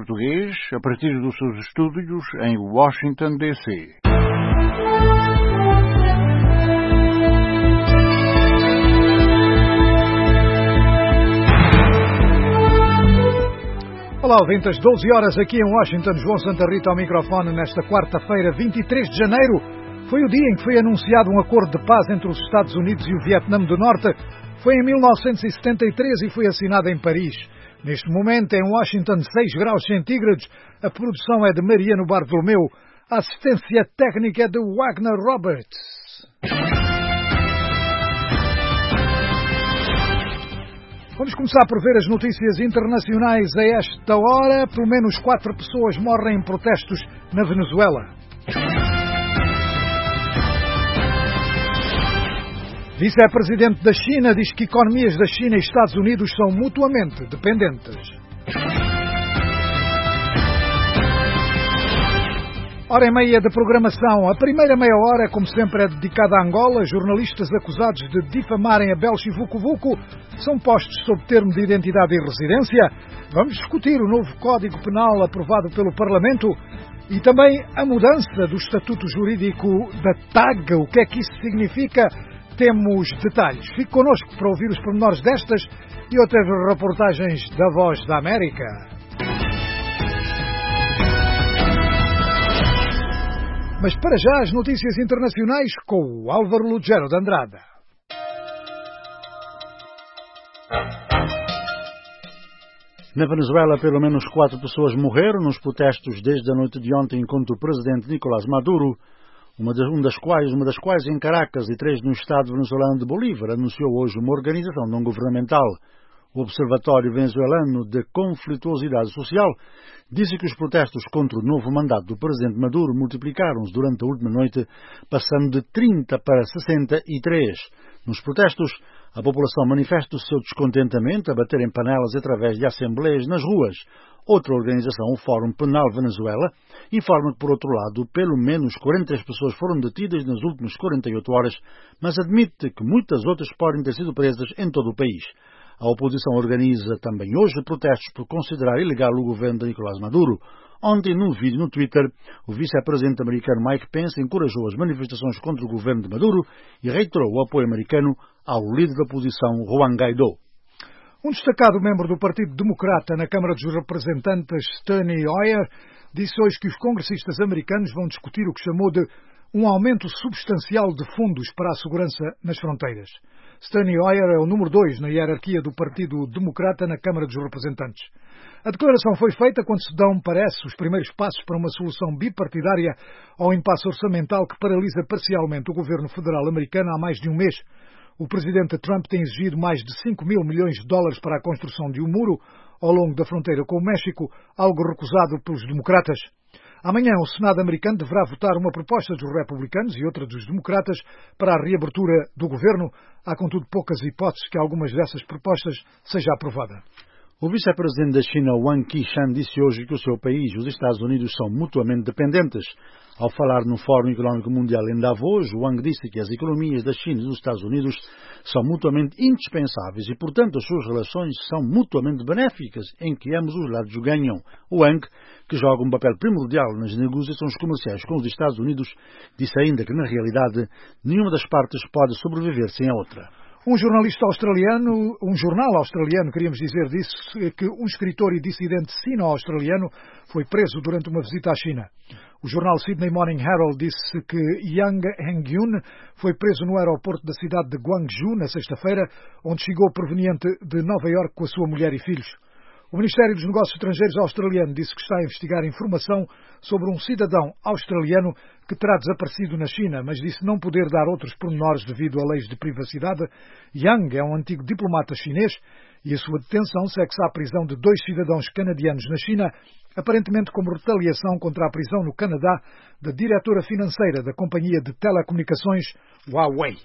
português a partir dos seus estúdios em Washington, D.C. Olá, ouvintes, 12 horas aqui em Washington, João Santa Rita ao microfone nesta quarta-feira, 23 de janeiro. Foi o dia em que foi anunciado um acordo de paz entre os Estados Unidos e o Vietnã do Norte. Foi em 1973 e foi assinado em Paris. Neste momento, em Washington, 6 graus centígrados. A produção é de Mariano Bartolomeu. A assistência técnica é de Wagner Roberts. Vamos começar por ver as notícias internacionais a esta hora. Pelo menos 4 pessoas morrem em protestos na Venezuela. Vice-presidente da China diz que economias da China e Estados Unidos são mutuamente dependentes. Hora e meia de programação. A primeira meia hora, como sempre, é dedicada a Angola. Jornalistas acusados de difamarem Abel Chivuco-Vuco são postos sob termo de identidade e residência. Vamos discutir o novo Código Penal aprovado pelo Parlamento e também a mudança do estatuto jurídico da TAG. O que é que isso significa? Temos detalhes. Fique connosco para ouvir os pormenores destas e outras reportagens da Voz da América. Mas para já as notícias internacionais com o Álvaro Lugero de Andrada. Na Venezuela, pelo menos 4 pessoas morreram nos protestos desde a noite de ontem contra o presidente Nicolás Maduro, uma das quais em Caracas e 3 no estado venezuelano de Bolívar, anunciou hoje uma organização não governamental. O Observatório Venezuelano de Conflituosidade Social disse que os protestos contra o novo mandato do presidente Maduro multiplicaram-se durante a última noite, passando de 30 para 63. Nos protestos, a população manifesta o seu descontentamento a bater em panelas através de assembleias nas ruas. Outra organização, o Fórum Penal Venezuela, informa que, por outro lado, pelo menos 43 pessoas foram detidas nas últimas 48 horas, mas admite que muitas outras podem ter sido presas em todo o país. A oposição organiza também hoje protestos por considerar ilegal o governo de Nicolás Maduro. Ontem, num vídeo no Twitter, o vice-presidente americano Mike Pence encorajou as manifestações contra o governo de Maduro e reiterou o apoio americano ao líder da oposição, Juan Guaidó. Um destacado membro do Partido Democrata na Câmara dos Representantes, Steny Hoyer, disse hoje que os congressistas americanos vão discutir o que chamou de um aumento substancial de fundos para a segurança nas fronteiras. Steny Hoyer é o número 2 na hierarquia do Partido Democrata na Câmara dos Representantes. A declaração foi feita quando se dão, parece, os primeiros passos para uma solução bipartidária ao impasse orçamental que paralisa parcialmente o governo federal americano há mais de um mês. O presidente Trump tem exigido mais de 5 mil milhões de dólares para a construção de um muro ao longo da fronteira com o México, algo recusado pelos democratas. Amanhã o Senado americano deverá votar uma proposta dos republicanos e outra dos democratas para a reabertura do governo. Há, contudo, poucas hipóteses que algumas dessas propostas seja aprovada. O vice-presidente da China, Wang Qishan, disse hoje que o seu país e os Estados Unidos são mutuamente dependentes. Ao falar no Fórum Económico Mundial em Davos, Wang disse que as economias da China e dos Estados Unidos são mutuamente indispensáveis e, portanto, as suas relações são mutuamente benéficas, em que ambos os lados ganham. Wang, que joga um papel primordial nas negociações comerciais com os Estados Unidos, disse ainda que, na realidade, nenhuma das partes pode sobreviver sem a outra. Um jornal australiano, queríamos dizer, disse que um escritor e dissidente sino-australiano foi preso durante uma visita à China. O jornal Sydney Morning Herald disse que Yang Hengyun foi preso no aeroporto da cidade de Guangzhou na sexta-feira, onde chegou proveniente de Nova Iorque com a sua mulher e filhos. O Ministério dos Negócios Estrangeiros australiano disse que está a investigar informação sobre um cidadão australiano que terá desaparecido na China, mas disse não poder dar outros pormenores devido a leis de privacidade. Yang é um antigo diplomata chinês e a sua detenção segue-se à prisão de 2 cidadãos canadianos na China, aparentemente como retaliação contra a prisão no Canadá da diretora financeira da companhia de telecomunicações Huawei.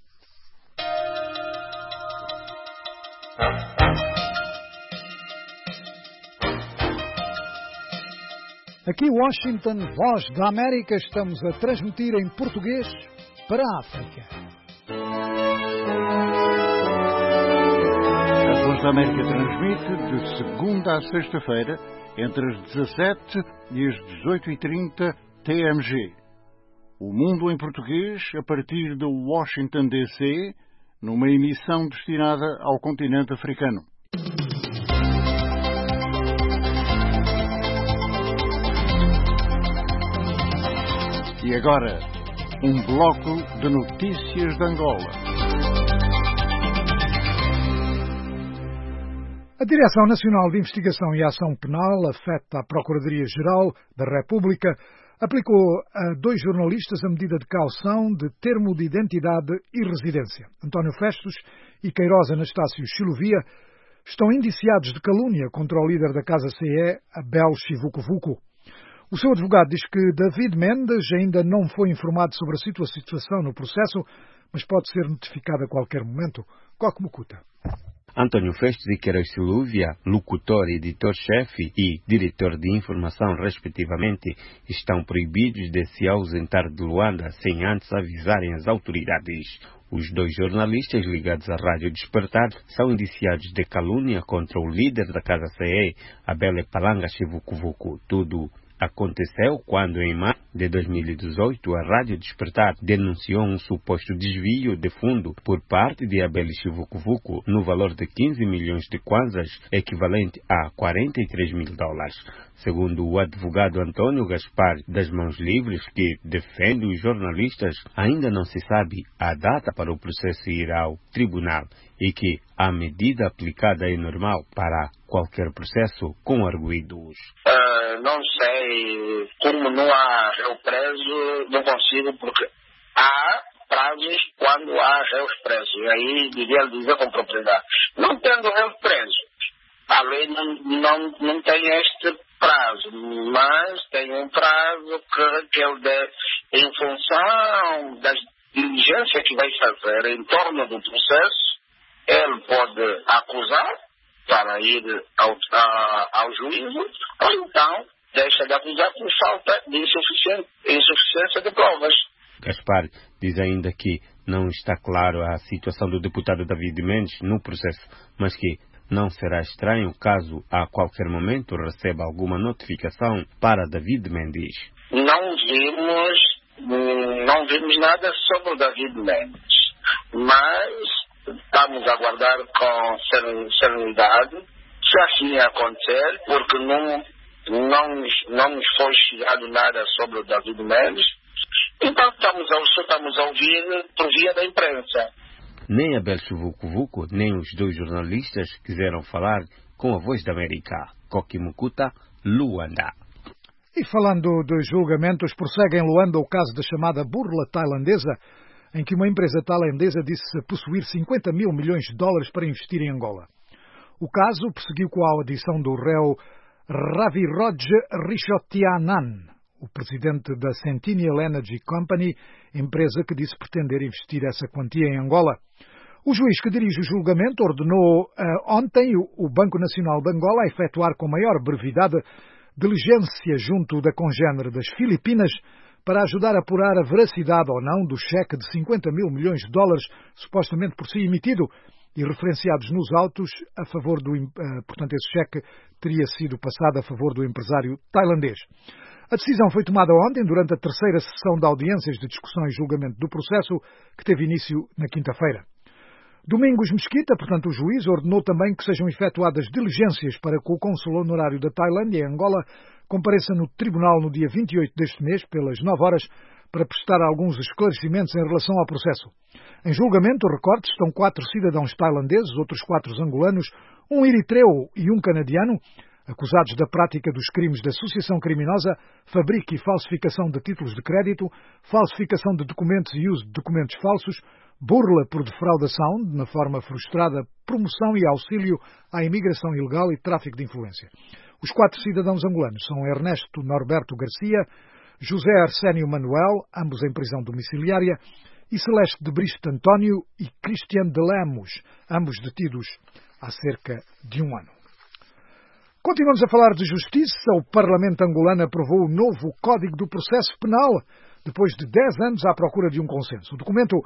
Aqui Washington, Voz da América, estamos a transmitir em português para a África. Voz da América transmite de segunda a sexta-feira, entre as 17 e as 18h30 TMG. O Mundo em Português, a partir de Washington, D.C., numa emissão destinada ao continente africano. E agora, um bloco de notícias de Angola. A Direção Nacional de Investigação e Ação Penal, afeta à Procuradoria-Geral da República, aplicou a 2 jornalistas a medida de caução de termo de identidade e residência. António Festos e Queiroz Anastácio Chilovia estão indiciados de calúnia contra o líder da Casa CE, Abel Chivucovuco. O seu advogado diz que David Mendes ainda não foi informado sobre a situação no processo, mas pode ser notificado a qualquer momento. Coque Mucuta. António Festos e Queiroz Chilovia, locutor, editor-chefe e diretor de informação, respectivamente, estão proibidos de se ausentar de Luanda sem antes avisarem as autoridades. Os 2 jornalistas ligados à Rádio Despertar são indiciados de calúnia contra o líder da Casa CE, Abel Palanga Chivucovuco. Tudo aconteceu quando, em maio de 2018, a Rádio Despertar denunciou um suposto desvio de fundo por parte de Abel Chivucovuco no valor de 15 milhões de kwanzas, equivalente a $43 mil. Segundo o advogado Antônio Gaspar das Mãos Livres, que defende os jornalistas, ainda não se sabe a data para o processo ir ao tribunal e que a medida aplicada é normal para qualquer processo com arguidos. Não sei, como não há réu preso, não consigo, porque há prazos quando há réus presos. E aí devia dizer com propriedade. Não tendo réu preso, a lei não tem este prazo, mas tem um prazo que é o em função das diligências que vai fazer em torno do processo, ele pode acusar para ir ao juízo, ou então deixa de acusar por falta de insuficiência de provas. Gaspar diz ainda que não está claro a situação do deputado David Mendes no processo, mas que não será estranho caso a qualquer momento receba alguma notificação para David Mendes. Não vimos nada sobre o David Mendes, mas estamos a aguardar com serenidade se assim acontecer, porque não nos foi chegado nada sobre o David Mendes. Então estamos a ouvir por via da imprensa. Nem Abel Chivucovuco, nem os 2 jornalistas quiseram falar com a Voz da América. Coque Mucuta, Luanda. E falando de julgamentos, prossegue em Luanda o caso da chamada burla tailandesa, em que uma empresa tailandesa disse possuir $50 mil milhões para investir em Angola. O caso prosseguiu com a audição do réu Raviroj Rishotianan, o presidente da Sentinel Energy Company, empresa que disse pretender investir essa quantia em Angola. O juiz que dirige o julgamento ordenou ontem o Banco Nacional de Angola a efetuar com maior brevidade diligência junto da congénere das Filipinas para ajudar a apurar a veracidade ou não do cheque de $50 mil milhões supostamente por si emitido e referenciados nos autos a favor portanto, esse cheque teria sido passado a favor do empresário tailandês. A decisão foi tomada ontem durante a 3ª sessão de audiências de discussão e julgamento do processo, que teve início na quinta-feira. Domingos Mesquita, portanto o juiz, ordenou também que sejam efetuadas diligências para que o cônsul honorário da Tailândia em Angola compareça no tribunal no dia 28 deste mês, pelas 9 horas, para prestar alguns esclarecimentos em relação ao processo. Em julgamento, recorte, estão 4 cidadãos tailandeses, outros 4 angolanos, um eritreu e um canadiano, acusados da prática dos crimes de associação criminosa, fabrico e falsificação de títulos de crédito, falsificação de documentos e uso de documentos falsos, burla por defraudação, na forma frustrada, promoção e auxílio à imigração ilegal e tráfico de influência. Os 4 cidadãos angolanos são Ernesto Norberto Garcia, José Arsénio Manuel, ambos em prisão domiciliária, e Celeste de Bristo António e Cristian de Lemos, ambos detidos há cerca de um ano. Continuamos a falar de justiça. O Parlamento angolano aprovou o novo Código do Processo Penal, depois de 10 anos à procura de um consenso. O documento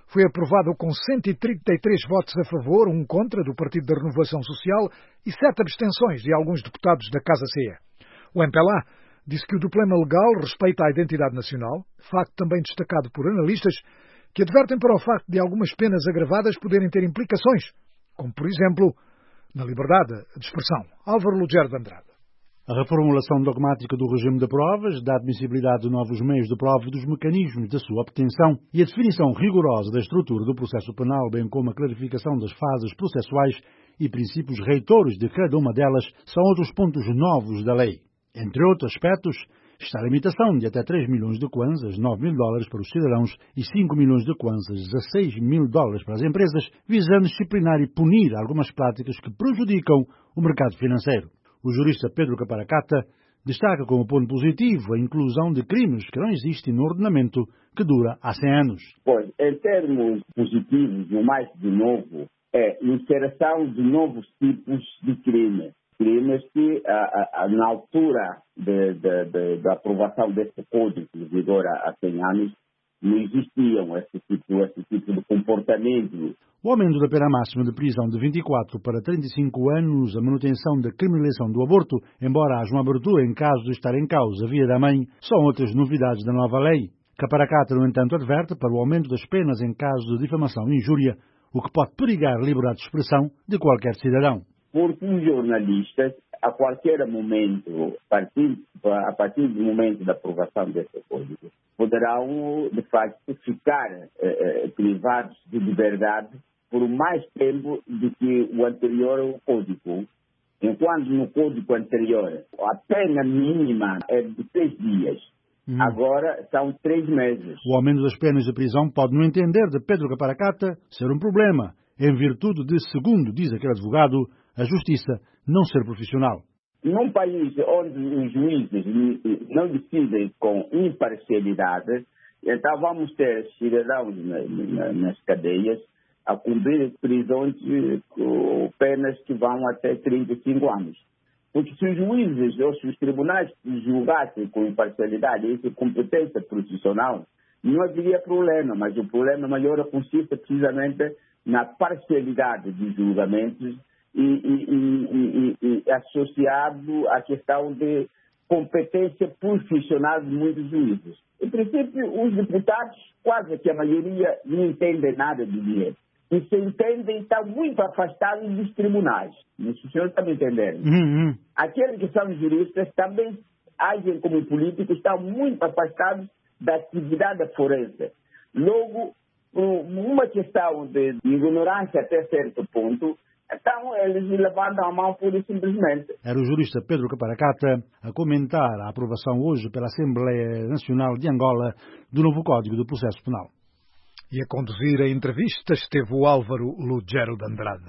foi aprovado com 133 votos a favor, 1 contra do Partido da Renovação Social e 7 abstenções de alguns deputados da Casa CE. O MPLA disse que o problema legal respeita a identidade nacional, facto também destacado por analistas que advertem para o facto de algumas penas agravadas poderem ter implicações, como, por exemplo, na liberdade de expressão. Álvaro Lugero de Andrade. A reformulação dogmática do regime de provas, da admissibilidade de novos meios de prova e dos mecanismos da sua obtenção e a definição rigorosa da estrutura do processo penal, bem como a clarificação das fases processuais e princípios reitores de cada uma delas, são outros pontos novos da lei. Entre outros aspectos, está a limitação de até 3 milhões de kwanzas, $9.000 para os cidadãos, e 5 milhões de kwanzas, $16.000 para as empresas, visando disciplinar e punir algumas práticas que prejudicam o mercado financeiro. O jurista Pedro Caparacata destaca como ponto positivo a inclusão de crimes que não existem no ordenamento que dura há 100 anos. Pois, em termos positivos, o mais de novo é a inserção de novos tipos de crimes. Crimes que, na altura da aprovação deste código de vigor há 100 anos, não existiam esse tipo de comportamento. O aumento da pena máxima de prisão de 24 para 35 anos, a manutenção da criminalização do aborto, embora haja uma abertura em caso de estar em causa a via da mãe, são outras novidades da nova lei. Caparacata, no entanto, adverte para o aumento das penas em caso de difamação e injúria, o que pode perigar a liberdade de expressão de qualquer cidadão. Porque os jornalistas, a qualquer momento, a partir do momento da aprovação desse código, poderão, de facto, ficar privados de liberdade por mais tempo do que o anterior código. Enquanto no código anterior a pena mínima é de 6 dias, agora são 3 meses. O aumento das penas de prisão pode, no entender de Pedro Caparacata, ser um problema, em virtude de, segundo diz aquele advogado, a justiça não ser profissional. Num país onde os juízes não decidem com imparcialidade, então vamos ter cidadãos nas cadeias a cumprir prisões com penas que vão até 35 anos. Porque se os juízes ou se os tribunais julgassem com imparcialidade e competência profissional, não haveria problema, mas o problema maior consiste precisamente na parcialidade dos julgamentos e associado à questão de competência profissional de muitos juízes. Em princípio, os deputados, quase que a maioria, não entendem nada de dinheiro. E se entendem, estão muito afastados dos tribunais. Os senhores estão me entendendo? Aqueles que são juristas também agem como políticos, estão muito afastados da atividade forense. Logo, uma questão de ignorância até certo ponto, então eles levantam a mão pura e simplesmente. Era o jurista Pedro Caparacata a comentar a aprovação hoje pela Assembleia Nacional de Angola do novo Código do Processo Penal. E a conduzir a entrevista esteve o Álvaro Lugero de Andrade.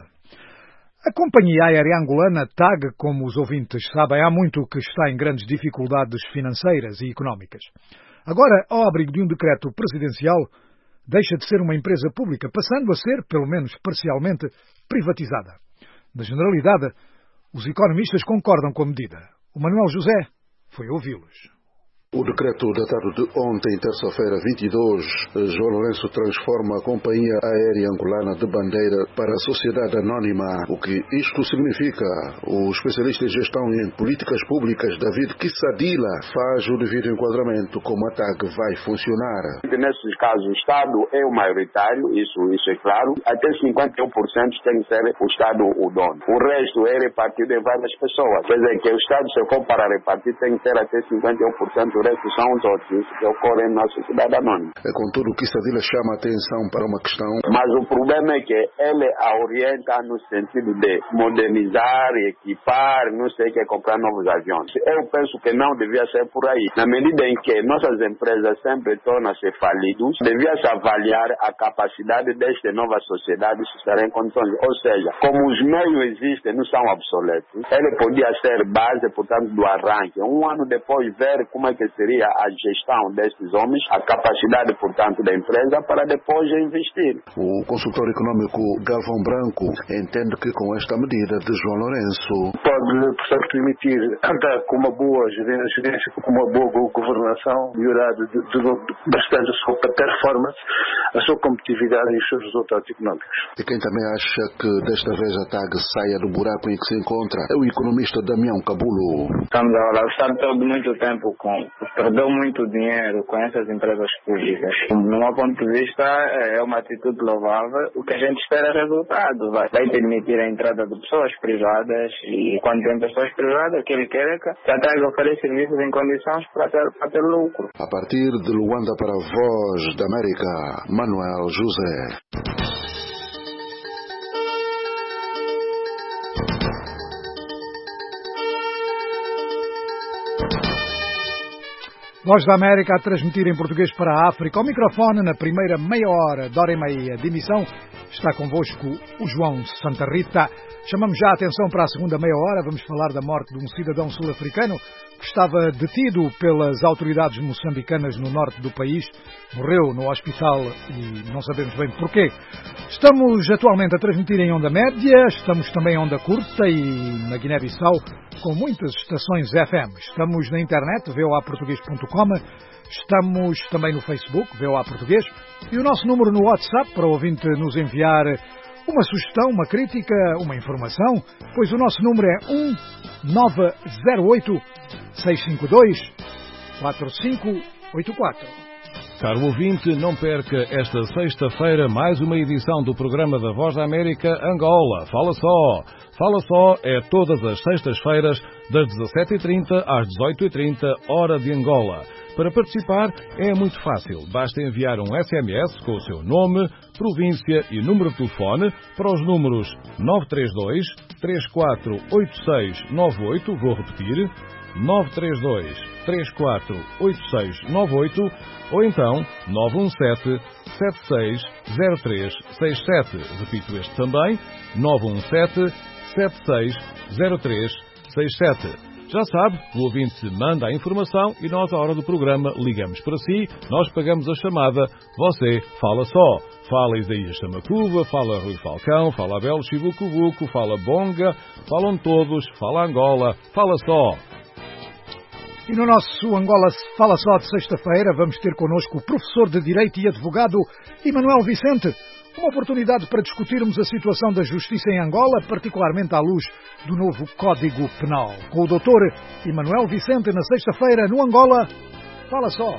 A companhia aérea angolana TAG, como os ouvintes sabem, há muito que está em grandes dificuldades financeiras e económicas. Agora, ao abrigo de um decreto presidencial, deixa de ser uma empresa pública, passando a ser, pelo menos parcialmente, privatizada. Na generalidade, os economistas concordam com a medida. O Manuel José foi ouvi-los. O decreto datado de ontem, terça-feira 22, João Lourenço transforma a companhia aérea angolana de bandeira para a sociedade anónima. O que isto significa? O especialista em gestão em políticas públicas, David Kissadila, faz o devido enquadramento como a TAG vai funcionar. Nesses casos, o Estado é o maioritário, isso é claro. Até 51% tem que ser o Estado o dono. O resto é repartido em várias pessoas. Quer dizer que o Estado, se for para repartir, tem que ter até 51%. São os outros que ocorrem na sociedade anônima. Contudo, o Kissadila chama a atenção para uma questão. Mas o problema é que ele a orienta no sentido de modernizar, equipar, não sei o que, comprar novos aviões. Eu penso que não devia ser por aí. Na medida em que nossas empresas sempre tornam-se falidas, devia-se avaliar a capacidade desta nova sociedade de estar em condições. Ou seja, como os meios existem, não são obsoletos, ele podia ser base, portanto, do arranque. Um ano depois, ver como é que seria a gestão destes homens, a capacidade, portanto, da empresa para depois investir. O consultor econômico Galvão Branco entende que com esta medida de João Lourenço pode, portanto, permitir andar com uma boa gerência, com uma boa governação, melhorar bastante a sua performance, a sua competitividade e os seus resultados económicos. E quem também acha que desta vez a TAG saia do buraco em que se encontra é o economista Damião Cabulo. Estamos a gastar todo muito tempo perdeu muito dinheiro com essas empresas públicas. Do meu ponto de vista, é uma atitude louvável. O que a gente espera é resultado. Vai permitir a entrada de pessoas privadas e quando tem pessoas privadas, o que ele quer é que a TAG ofereça serviços em condições para ter lucro. A partir de Luanda para a Voz da América, Manuel José. Voz da América a transmitir em português para a África. Ao microfone, na primeira meia hora, de hora e meia de emissão, está convosco o João Santa Rita. Chamamos já a atenção para a segunda meia hora. Vamos falar da morte de um cidadão sul-africano que estava detido pelas autoridades moçambicanas no norte do país. Morreu no hospital e não sabemos bem porquê. Estamos atualmente a transmitir em onda média, estamos também em onda curta e na Guiné-Bissau com muitas estações FM. Estamos na internet, voaportugues.com, estamos também no Facebook, VOA Português, e o nosso número no WhatsApp para o ouvinte nos enviar uma sugestão, uma crítica, uma informação, pois o nosso número é 1908-652-4584. Caro ouvinte, não perca esta sexta-feira mais uma edição do programa da Voz da América Angola. Fala Só! Fala Só é todas as sextas-feiras, das 17h30 às 18h30, hora de Angola. Para participar é muito fácil. Basta enviar um SMS com o seu nome, província e número de telefone para os números 932 348698, vou repetir, 932 348698, ou então 917 760367. Repito este também, 917 760367. Já sabe, o ouvinte manda a informação e nós, à hora do programa, ligamos para si, nós pagamos a chamada, você fala só. Fala Isaías Chamacuva, fala Rui Falcão, fala Abel Chibucubuco, fala Bonga, falam todos, fala Angola, fala só. E no nosso Angola Fala Só de sexta-feira vamos ter connosco o professor de Direito e advogado Emanuel Vicente. Uma oportunidade para discutirmos a situação da justiça em Angola, particularmente à luz do novo Código Penal. Com o doutor Emanuel Vicente na sexta-feira no Angola Fala Só.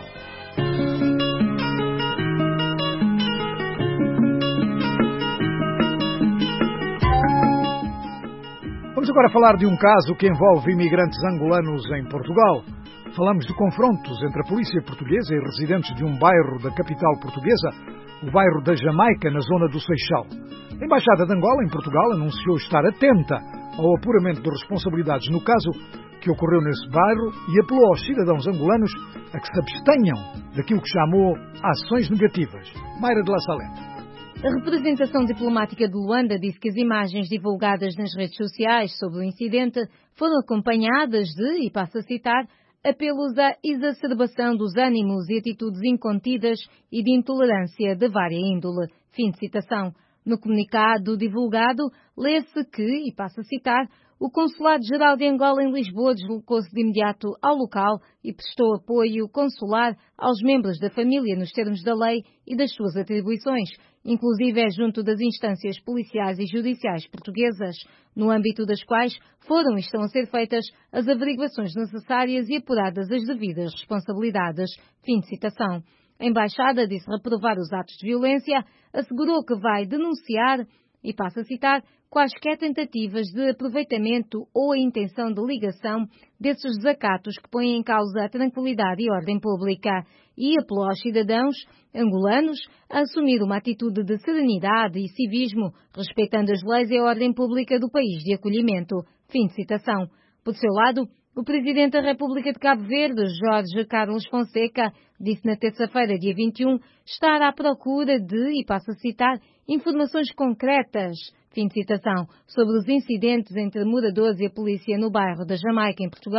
Vamos agora falar de um caso que envolve imigrantes angolanos em Portugal. Falamos de confrontos entre a polícia portuguesa e residentes de um bairro da capital portuguesa, o bairro da Jamaica, na zona do Seixal. A Embaixada de Angola, em Portugal, anunciou estar atenta ao apuramento de responsabilidades no caso que ocorreu nesse bairro e apelou aos cidadãos angolanos a que se abstenham daquilo que chamou ações negativas. Mayra de La Salete. A representação diplomática de Luanda disse que as imagens divulgadas nas redes sociais sobre o incidente foram acompanhadas de, e passo a citar, apelos à exacerbação dos ânimos e atitudes incontidas e de intolerância de vária índole. Fim de citação. No comunicado divulgado, lê-se que, e passo a citar, o Consulado-Geral de Angola em Lisboa deslocou-se de imediato ao local e prestou apoio consular aos membros da família nos termos da lei e das suas atribuições, inclusive junto das instâncias policiais e judiciais portuguesas, no âmbito das quais foram e estão a ser feitas as averiguações necessárias e apuradas as devidas responsabilidades. Fim de citação. A Embaixada disse reprovar os atos de violência, assegurou que vai denunciar, e passo a citar, quaisquer tentativas de aproveitamento ou a intenção de ligação desses desacatos que põem em causa a tranquilidade e ordem pública, e apelou aos cidadãos angolanos a assumir uma atitude de serenidade e civismo, respeitando as leis e a ordem pública do país de acolhimento. Fim de citação. Por seu lado, o Presidente da República de Cabo Verde, Jorge Carlos Fonseca, disse na terça-feira, dia 21, estar à procura de, e passo a citar, informações concretas, fim de citação, sobre os incidentes entre moradores e a polícia no bairro da Jamaica, em Portugal,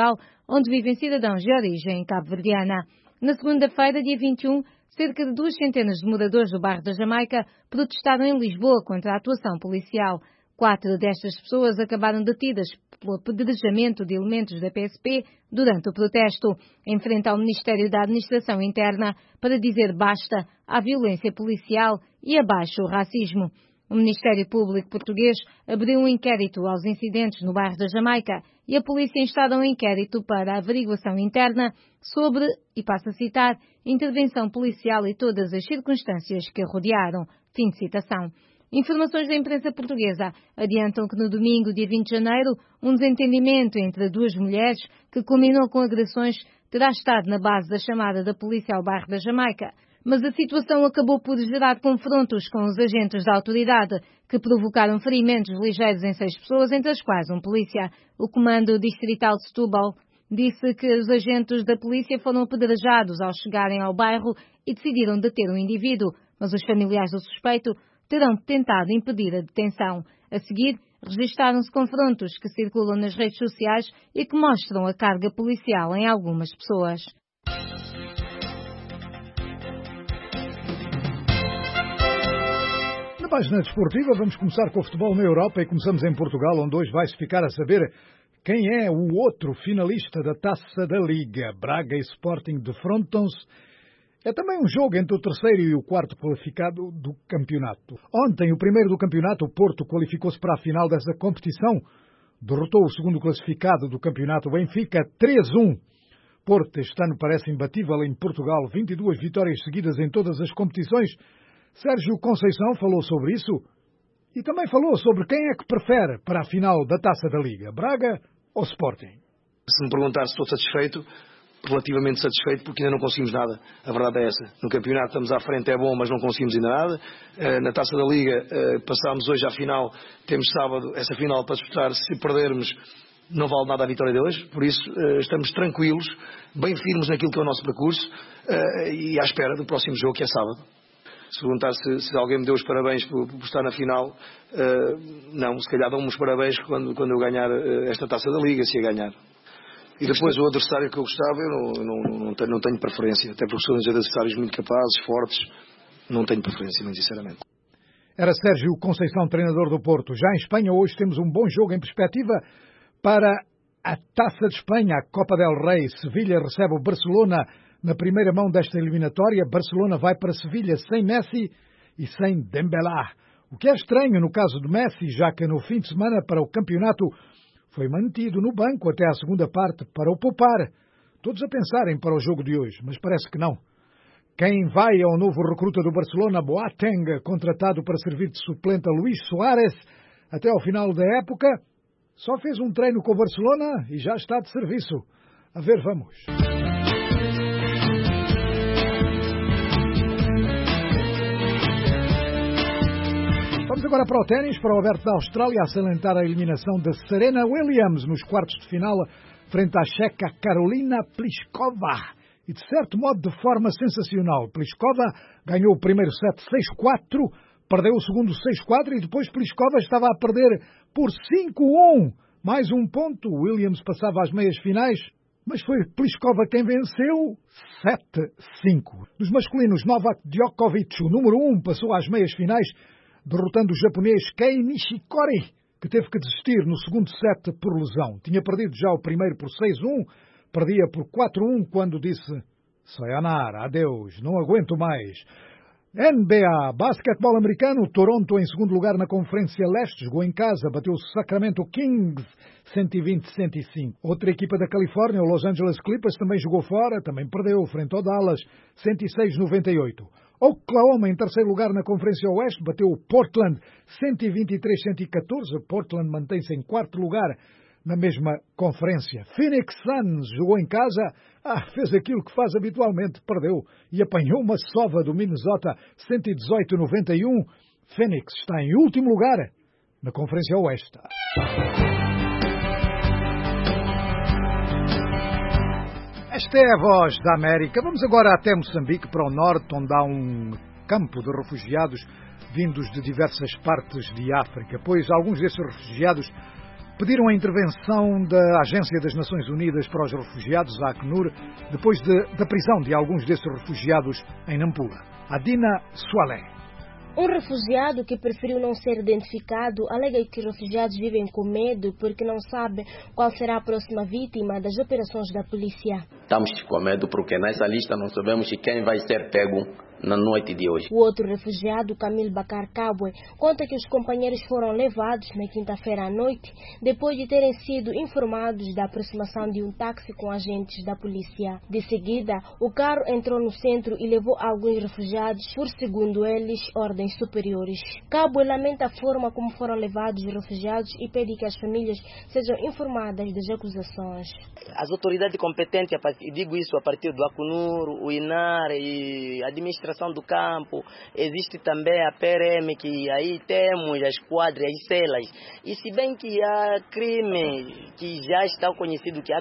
onde vivem cidadãos de origem cabo-verdiana. Na segunda-feira, dia 21, cerca de 2 centenas de moradores do bairro da Jamaica protestaram em Lisboa contra a atuação policial. 4 destas pessoas acabaram detidas pelo apedrejamento de elementos da PSP durante o protesto, em frente ao Ministério da Administração Interna, para dizer basta à violência policial e abaixo o racismo. O Ministério Público Português abriu um inquérito aos incidentes no bairro da Jamaica e a polícia instaurou um inquérito para a averiguação interna sobre, e passo a citar, intervenção policial e todas as circunstâncias que a rodearam. Fim de citação. Informações da imprensa portuguesa adiantam que no domingo, dia 20 de janeiro, um desentendimento entre 2 mulheres, que culminou com agressões, terá estado na base da chamada da polícia ao bairro da Jamaica. Mas a situação acabou por gerar confrontos com os agentes da autoridade, que provocaram ferimentos ligeiros em 6 pessoas, entre as quais um polícia. O Comando Distrital de Setúbal disse que os agentes da polícia foram apedrejados ao chegarem ao bairro e decidiram deter o indivíduo, mas os familiares do suspeito terão tentado impedir a detenção. A seguir, registaram-se confrontos que circulam nas redes sociais e que mostram a carga policial em algumas pessoas. Na página desportiva, vamos começar com o futebol na Europa e começamos em Portugal, onde hoje vai-se ficar a saber quem é o outro finalista da Taça da Liga. Braga e Sporting defrontam-se. É também um jogo entre o terceiro e o quarto qualificado do campeonato. Ontem, o primeiro do campeonato, o Porto, qualificou-se para a final dessa competição. Derrotou o segundo classificado do campeonato, o Benfica, 3-1. Porto este ano parece imbatível em Portugal, 22 vitórias seguidas em todas as competições. Sérgio Conceição falou sobre isso e também falou sobre quem é que prefere para a final da Taça da Liga, Braga ou Sporting. Se me perguntar se estou satisfeito, relativamente satisfeito, porque ainda não conseguimos nada. A verdade é essa. No campeonato estamos à frente, é bom, mas não conseguimos ainda nada. Na Taça da Liga passámos hoje à final, temos sábado essa final para disputar. Se perdermos, não vale nada a vitória de hoje. Por isso estamos tranquilos, bem firmes naquilo que é o nosso percurso e à espera do próximo jogo, que é sábado. Se perguntar se alguém me deu os parabéns por estar na final, não, se calhar dão-me os parabéns quando eu ganhar esta Taça da Liga, se a ganhar. E depois o adversário que eu gostava, eu não tenho preferência, até porque são adversários muito capazes, fortes, não tenho preferência, muito sinceramente. Era Sérgio Conceição, treinador do Porto. Já em Espanha hoje temos um bom jogo em perspectiva para a Taça de Espanha, a Copa del Rey. Sevilha recebe o Barcelona na primeira mão desta eliminatória. Barcelona vai para Sevilha sem Messi e sem Dembélé. O que é estranho no caso de Messi, já que no fim de semana para o campeonato foi mantido no banco até à segunda parte para o poupar. Todos a pensarem para o jogo de hoje, mas parece que não. Quem vai é o novo recruta do Barcelona, Boateng, contratado para servir de suplente a Luís Soares até ao final da época. Só fez um treino com o Barcelona e já está de serviço. A ver, vamos. Vamos agora para o ténis, para o Aberto da Austrália, a salientar a eliminação de Serena Williams nos quartos de final, frente à checa Karolina Pliskova. E de certo modo de forma sensacional. Pliskova ganhou o primeiro set 6-4, perdeu o segundo 6-4 e depois Pliskova estava a perder por 5-1. Mais um ponto, Williams passava às meias finais, mas foi Pliskova quem venceu 7-5. Dos masculinos, Novak Djokovic, o número 1, passou às meias finais, derrotando o japonês Kei Nishikori, que teve que desistir no segundo set por lesão. Tinha perdido já o primeiro por 6-1, perdia por 4-1 quando disse sayonara, adeus, não aguento mais. NBA, basquetebol americano, Toronto em segundo lugar na Conferência Leste, jogou em casa, bateu o Sacramento Kings 120-105. Outra equipa da Califórnia, o Los Angeles Clippers, também jogou fora, também perdeu frente ao Dallas 106-98. Oklahoma em terceiro lugar na Conferência Oeste, bateu o Portland 123-114. Portland mantém-se em quarto lugar na mesma conferência. Phoenix Suns jogou em casa, fez aquilo que faz habitualmente, perdeu e apanhou uma sova do Minnesota 118-91. Phoenix está em último lugar na Conferência Oeste. Esta é a voz da América. Vamos agora até Moçambique, para o norte, onde há um campo de refugiados vindos de diversas partes de África, pois alguns desses refugiados pediram a intervenção da Agência das Nações Unidas para os Refugiados, a Acnur, depois da prisão de alguns desses refugiados em Nampula. Adina Soalé. Um refugiado que preferiu não ser identificado alega que os refugiados vivem com medo porque não sabem qual será a próxima vítima das operações da polícia. Estamos com medo porque nessa lista não sabemos quem vai ser pego na noite de hoje. O outro refugiado, Camille Bakar Kabwe, conta que os companheiros foram levados na quinta-feira à noite depois de terem sido informados da aproximação de um táxi com agentes da polícia. De seguida, o carro entrou no centro e levou alguns refugiados por, segundo eles, ordens superiores. Kabwe lamenta a forma como foram levados os refugiados e pede que as famílias sejam informadas das acusações. As autoridades competentes, e digo isso a partir do Acnur, o INAR e a administração do campo, existe também a PRM, que aí temos as quadras, as celas. E se bem que há crime que já está conhecido, que há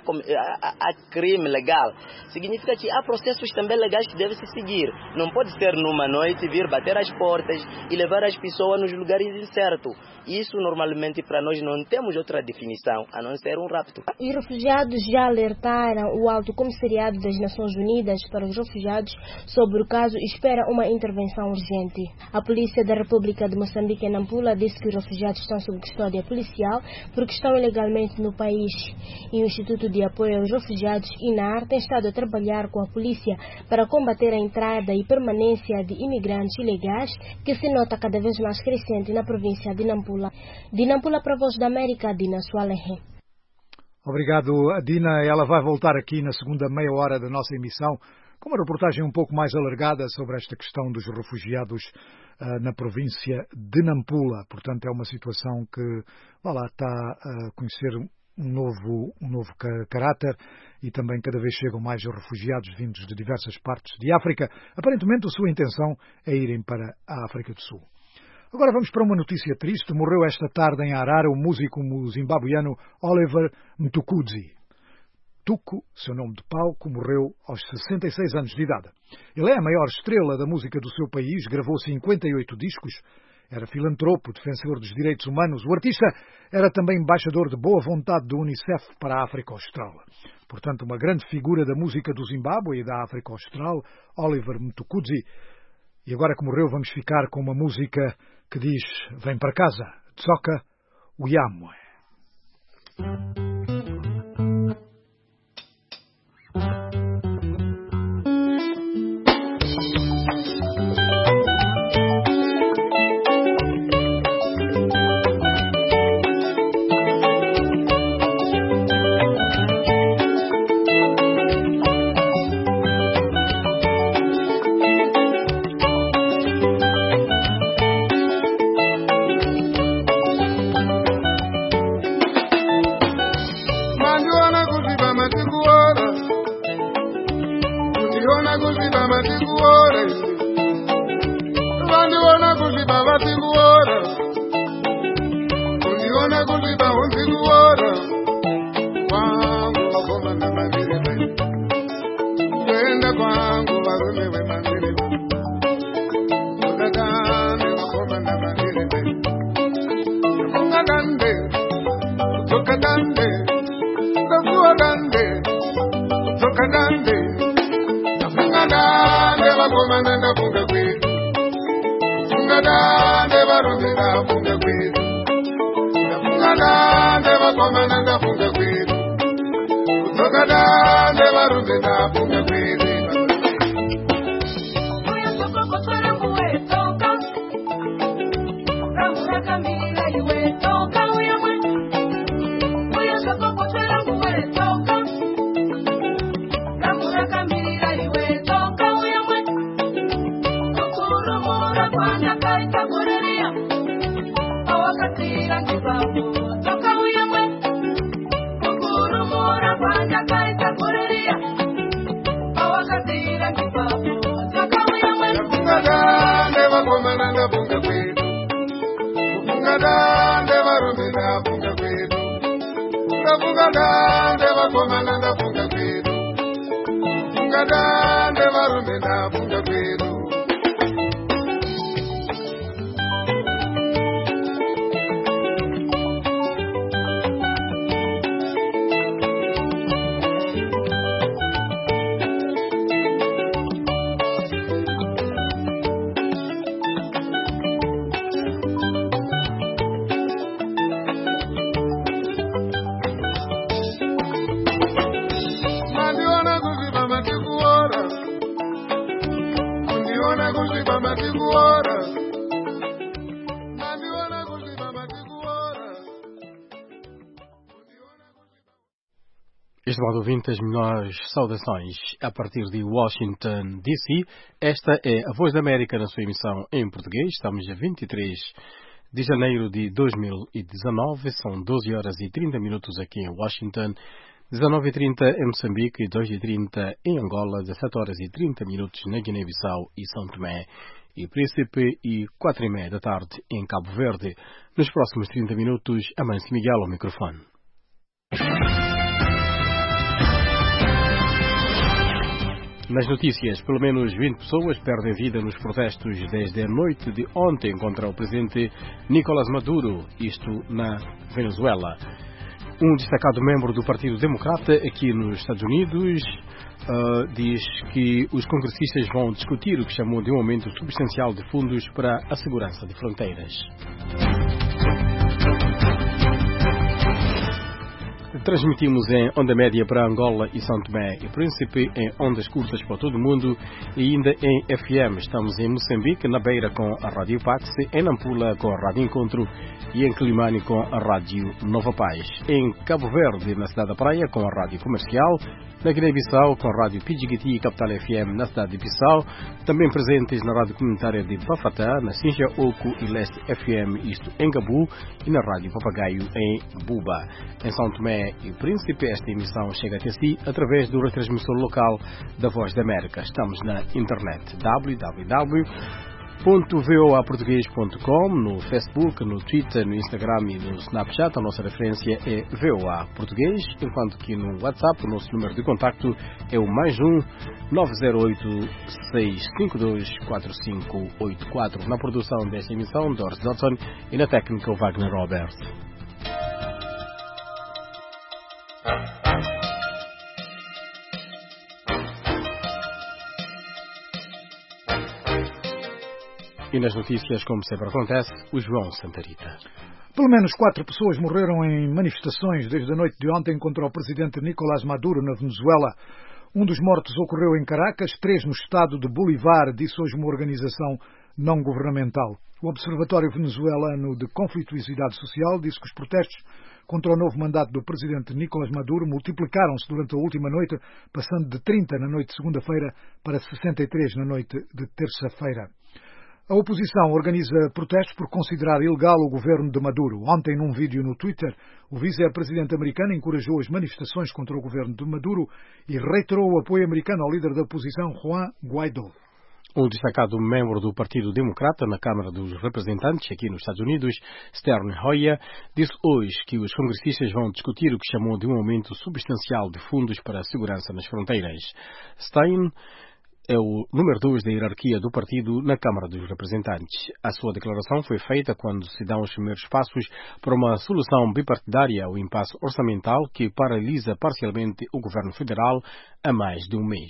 crime legal, significa que há processos também legais que devem se seguir. Não pode ser numa noite vir bater as portas e levar as pessoas nos lugares incertos. Isso normalmente para nós não temos outra definição a não ser um rapto. Os refugiados já alertaram o Alto Comissariado das Nações Unidas para os Refugiados sobre o caso e espera uma intervenção urgente. A Polícia da República de Moçambique em Nampula disse que os refugiados estão sob custódia policial porque estão ilegalmente no país. E o Instituto de Apoio aos Refugiados, INAR, tem estado a trabalhar com a polícia para combater a entrada e permanência de imigrantes ilegais, que se nota cada vez mais crescente na província de Nampula. De Nampula para a Voz da América, Adina Soalé. Obrigado, Adina. Ela vai voltar aqui na segunda meia hora da nossa emissão com uma reportagem um pouco mais alargada sobre esta questão dos refugiados na província de Nampula. Portanto, é uma situação que está a conhecer um novo caráter e também cada vez chegam mais refugiados vindos de diversas partes de África. Aparentemente, a sua intenção é irem para a África do Sul. Agora vamos para uma notícia triste. Morreu esta tarde em Harare o músico zimbabuiano Oliver Mtukudzi. Tuco, seu nome de palco, morreu aos 66 anos de idade. Ele é a maior estrela da música do seu país, gravou 58 discos, era filantropo, defensor dos direitos humanos. O artista era também embaixador de boa vontade do Unicef para a África Austral. Portanto, uma grande figura da música do Zimbábue e da África Austral, Oliver Mtukudzi. E agora que morreu, vamos ficar com uma música que diz: vem para casa, Tsoka Uyamwe. Estimado ouvinte, as melhores saudações a partir de Washington, D.C. Esta é a Voz da América na sua emissão em português. Estamos a 23 de janeiro de 2019. São 12 horas e 30 minutos aqui em Washington, 19h30 em Moçambique e 2h30 em Angola, 17 horas e 30 minutos na Guiné-Bissau e São Tomé e Príncipe e 4h30 da tarde em Cabo Verde. Nos próximos 30 minutos, Amâncio Miguel ao microfone. Nas notícias, pelo menos 20 pessoas perdem vida nos protestos desde a noite de ontem contra o presidente Nicolás Maduro, isto na Venezuela. Um destacado membro do Partido Democrata aqui nos Estados Unidos diz que os congressistas vão discutir o que chamou de um aumento substancial de fundos para a segurança de fronteiras. Transmitimos em onda média para Angola e São Tomé e Príncipe, em ondas curtas para todo o mundo e ainda em FM. Estamos em Moçambique, na Beira com a Rádio Pax, em Nampula com a Rádio Encontro e em Quilimane com a Rádio Nova Paz. Em Cabo Verde, na cidade da Praia, com a Rádio Comercial. Na Guiné-Bissau, com a Rádio Pidjigiti e Capital FM na cidade de Bissau. Também presentes na Rádio Comunitária de Bafatá, na Sinja Oco e Leste FM, isto em Gabu, e na Rádio Papagaio em Buba. Em São Tomé e Príncipe, esta emissão chega até si através do retransmissor local da Voz da América. Estamos na internet www.voaportugues.com, no Facebook, no Twitter, no Instagram e no Snapchat. A nossa referência é VOA Português, enquanto que no WhatsApp o nosso número de contacto é o +1 908-652-4584. Na produção desta emissão, Doris Dodson, e na técnica o Wagner Robert. E nas notícias, como sempre acontece, o João Santarita. Pelo menos 4 pessoas morreram em manifestações desde a noite de ontem contra o presidente Nicolás Maduro na Venezuela. Um dos mortos ocorreu em Caracas, 3 no estado de Bolívar, disse hoje uma organização não governamental. O Observatório Venezuelano de Conflituosidade Social disse que os protestos contra o novo mandato do presidente Nicolás Maduro multiplicaram-se durante a última noite, passando de 30 na noite de segunda-feira para 63 na noite de terça-feira. A oposição organiza protestos por considerar ilegal o governo de Maduro. Ontem, num vídeo no Twitter, o vice-presidente americano encorajou as manifestações contra o governo de Maduro e reiterou o apoio americano ao líder da oposição, Juan Guaidó. Um destacado membro do Partido Democrata na Câmara dos Representantes, aqui nos Estados Unidos, Steny Hoyer, disse hoje que os congressistas vão discutir o que chamou de um aumento substancial de fundos para a segurança nas fronteiras. Steny é o número 2 da hierarquia do partido na Câmara dos Representantes. A sua declaração foi feita quando se dão os primeiros passos para uma solução bipartidária ao impasse orçamental que paralisa parcialmente o governo federal há mais de um mês.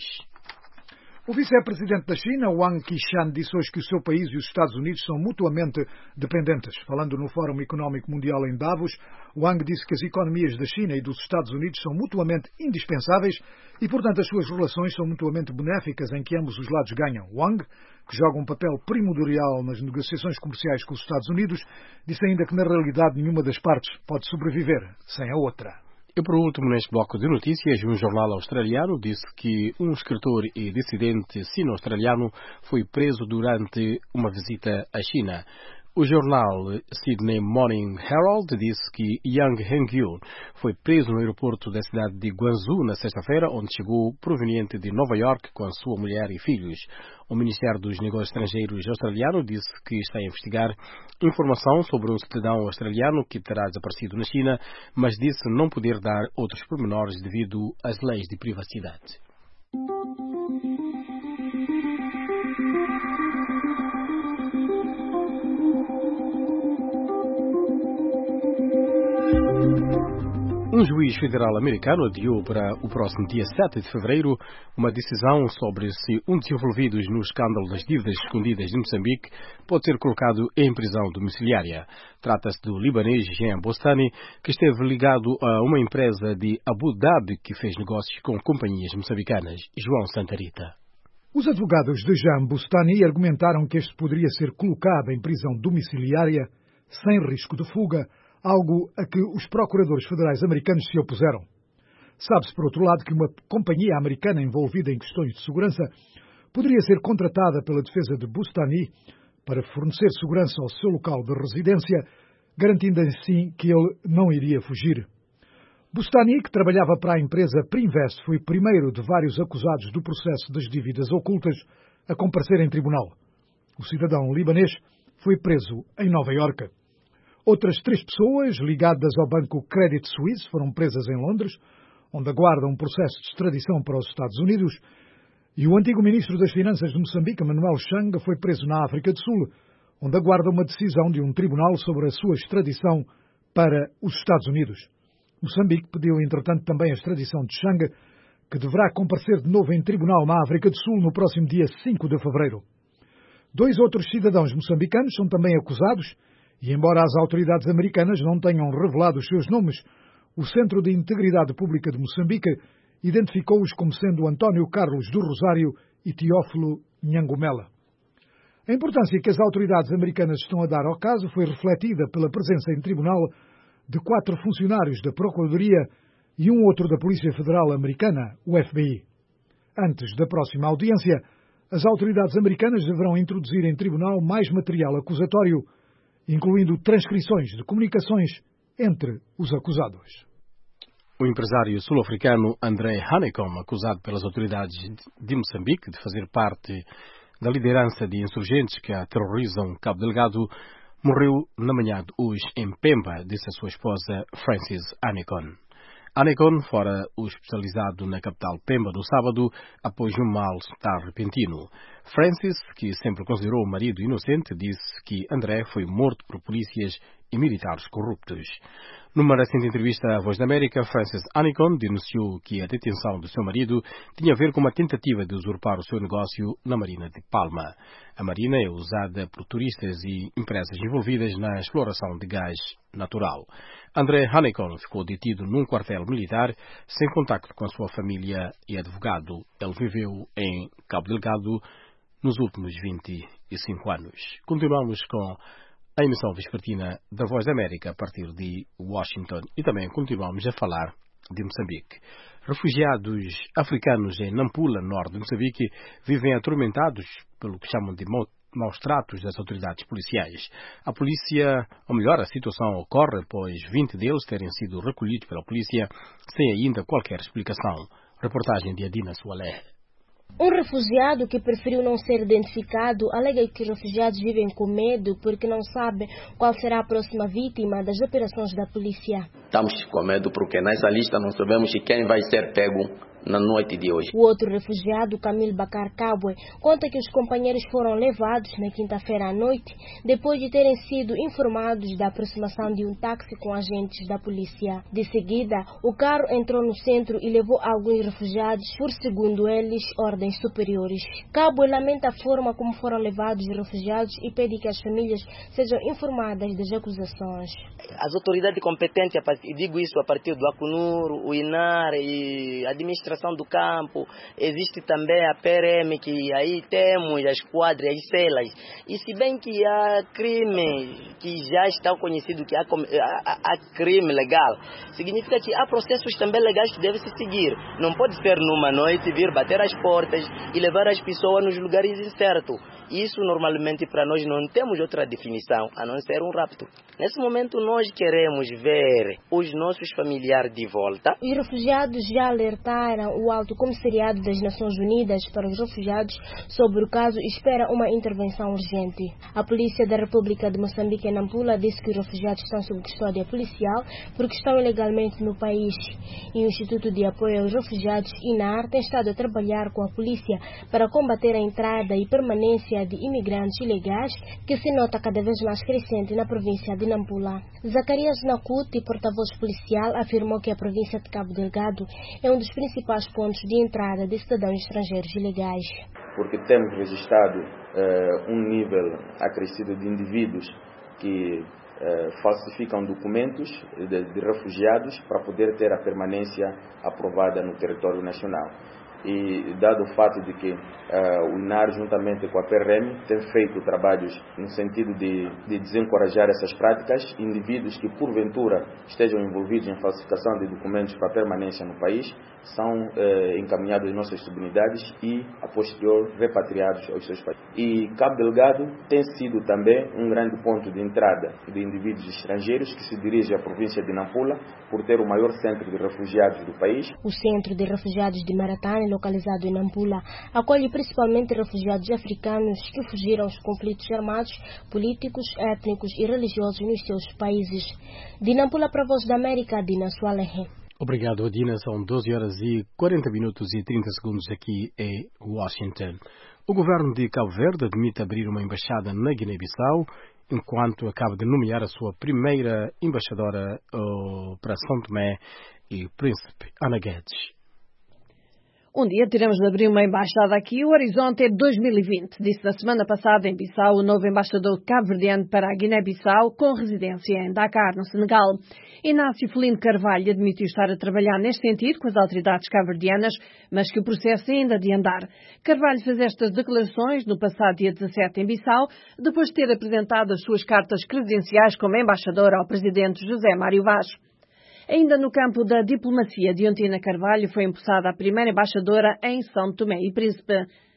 O vice-presidente da China, Wang Qishan, disse hoje que o seu país e os Estados Unidos são mutuamente dependentes. Falando no Fórum Económico Mundial em Davos, Wang disse que as economias da China e dos Estados Unidos são mutuamente indispensáveis e, portanto, as suas relações são mutuamente benéficas em que ambos os lados ganham. Wang, que joga um papel primordial nas negociações comerciais com os Estados Unidos, disse ainda que, na realidade, nenhuma das partes pode sobreviver sem a outra. E por último, neste bloco de notícias, um jornal australiano disse que um escritor e dissidente sino-australiano foi preso durante uma visita à China. O jornal Sydney Morning Herald disse que Yang Heng-yun foi preso no aeroporto da cidade de Guangzhou na sexta-feira, onde chegou proveniente de Nova York com a sua mulher e filhos. O Ministério dos Negócios Estrangeiros australiano disse que está a investigar informação sobre um cidadão australiano que terá desaparecido na China, mas disse não poder dar outros pormenores devido às leis de privacidade. Um juiz federal americano adiou para o próximo dia 7 de fevereiro uma decisão sobre se um dos envolvidos no escândalo das dívidas escondidas de Moçambique pode ser colocado em prisão domiciliária. Trata-se do libanês Jean Bostani, que esteve ligado a uma empresa de Abu Dhabi que fez negócios com companhias moçambicanas. João Santarita. Os advogados de Jean Boustany argumentaram que este poderia ser colocado em prisão domiciliária sem risco de fuga, algo a que os procuradores federais americanos se opuseram. Sabe-se, por outro lado, que uma companhia americana envolvida em questões de segurança poderia ser contratada pela defesa de Boustany para fornecer segurança ao seu local de residência, garantindo assim que ele não iria fugir. Boustany, que trabalhava para a empresa Priminvest, foi o primeiro de vários acusados do processo das dívidas ocultas a comparecer em tribunal. O cidadão libanês foi preso em Nova Iorque. Outras 3 pessoas ligadas ao banco Credit Suisse foram presas em Londres, onde aguardam um processo de extradição para os Estados Unidos, e o antigo ministro das Finanças de Moçambique, Manuel Changa, foi preso na África do Sul, onde aguarda uma decisão de um tribunal sobre a sua extradição para os Estados Unidos. Moçambique pediu, entretanto, também a extradição de Changa, que deverá comparecer de novo em tribunal na África do Sul no próximo dia 5 de fevereiro. 2 outros cidadãos moçambicanos são também acusados, e embora as autoridades americanas não tenham revelado os seus nomes, o Centro de Integridade Pública de Moçambique identificou-os como sendo António Carlos do Rosário e Teófilo Nhangumela. A importância que as autoridades americanas estão a dar ao caso foi refletida pela presença em tribunal de 4 funcionários da Procuradoria e um outro da Polícia Federal Americana, o FBI. Antes da próxima audiência, as autoridades americanas deverão introduzir em tribunal mais material acusatório, incluindo transcrições de comunicações entre os acusados. O empresário sul-africano André Hanekom, acusado pelas autoridades de Moçambique de fazer parte da liderança de insurgentes que aterrorizam Cabo Delgado, morreu na manhã de hoje em Pemba, disse a sua esposa Frances Hanekom. Hanekom fora hospitalizado na capital Pemba no sábado após um mal-estar repentino. Frances, que sempre considerou o marido inocente, disse que André foi morto por polícias e militares corruptos. Numa recente entrevista à Voz da América, Frances Hanekom denunciou que a detenção do seu marido tinha a ver com uma tentativa de usurpar o seu negócio na Marina de Palma. A Marina é usada por turistas e empresas envolvidas na exploração de gás natural. André Hanekom ficou detido num quartel militar sem contacto com a sua família e advogado. Ele viveu em Cabo Delgado nos últimos 25 anos. Continuamos com a emissão vespertina da Voz da América a partir de Washington e também continuamos a falar de Moçambique. Refugiados africanos em Nampula, norte de Moçambique, vivem atormentados pelo que chamam de maus tratos das autoridades policiais. A polícia, ou melhor, a situação ocorre após 20 deles terem sido recolhidos pela polícia sem ainda qualquer explicação. Reportagem de Adina Sualé. Um refugiado que preferiu não ser identificado alega que os refugiados vivem com medo porque não sabem qual será a próxima vítima das operações da polícia. Estamos com medo porque nessa lista não sabemos quem vai ser pego na noite de hoje. O outro refugiado, Camilo Bacar Cabwe, conta que os companheiros foram levados na quinta-feira à noite depois de terem sido informados da aproximação de um táxi com agentes da polícia. De seguida, o carro entrou no centro e levou alguns refugiados por, segundo eles, ordens superiores. Cabwe lamenta a forma como foram levados os refugiados e pede que as famílias sejam informadas das acusações. As autoridades competentes, e digo isso a partir do ACNUR, o INAR e a administração do campo, existe também a PRM, que aí temos as quadras, as celas. E se bem que há crime que já está conhecido, que há crime legal, significa que há processos também legais que devem se seguir. Não pode ser numa noite vir bater as portas e levar as pessoas nos lugares incertos. Isso normalmente para nós não temos outra definição a não ser um rapto. Nesse momento nós queremos ver os nossos familiares de volta. Os refugiados já alertaram o Alto Comissariado das Nações Unidas para os Refugiados sobre o caso e espera uma intervenção urgente. A Polícia da República de Moçambique, em Nampula, disse que os refugiados estão sob custódia policial porque estão ilegalmente no país. E o Instituto de Apoio aos Refugiados, INAR, tem estado a trabalhar com a polícia para combater a entrada e permanência de imigrantes ilegais, que se nota cada vez mais crescente na província de Nampula. Zacarias Nakuti, porta-voz policial, afirmou que a província de Cabo Delgado é um dos principais pontos de entrada de cidadãos estrangeiros ilegais. Porque temos registrado um nível acrescido de indivíduos que falsificam documentos de refugiados para poder ter a permanência aprovada no território nacional. e dado o fato de que o INAR, juntamente com a PRM, tem feito trabalhos no sentido de desencorajar essas práticas, indivíduos que porventura estejam envolvidos em falsificação de documentos para permanência no país são encaminhados às nossas subunidades e, a posterior, repatriados aos seus países. E Cabo Delgado tem sido também um grande ponto de entrada de indivíduos estrangeiros que se dirigem à província de Nampula por ter o maior centro de refugiados do país. O Centro de Refugiados de Maratane, localizado em Nampula, acolhe principalmente refugiados africanos que fugiram aos conflitos armados, políticos, étnicos e religiosos nos seus países. De Nampula para a Voz da América, Dina Sualehe. Obrigado, Adina. São 12 horas e 40 minutos e 30 segundos aqui em Washington. O governo de Cabo Verde admite abrir uma embaixada na Guiné-Bissau, enquanto acaba de nomear a sua primeira embaixadora para São Tomé e Príncipe, Ana Guedes. Um dia teremos de abrir uma embaixada aqui. O horizonte é 2020, disse na semana passada em Bissau o novo embaixador cabo-verdiano para a Guiné-Bissau, com residência em Dakar, no Senegal. Inácio Felino Carvalho admitiu estar a trabalhar neste sentido com as autoridades cabo-verdianas, mas que o processo ainda de andar. Carvalho fez estas declarações no passado dia 17 em Bissau, depois de ter apresentado as suas cartas credenciais como embaixador ao presidente José Mário Vaz. Ainda no campo da diplomacia, Diontina Carvalho foi empossada a primeira embaixadora em São Tomé e Príncipe.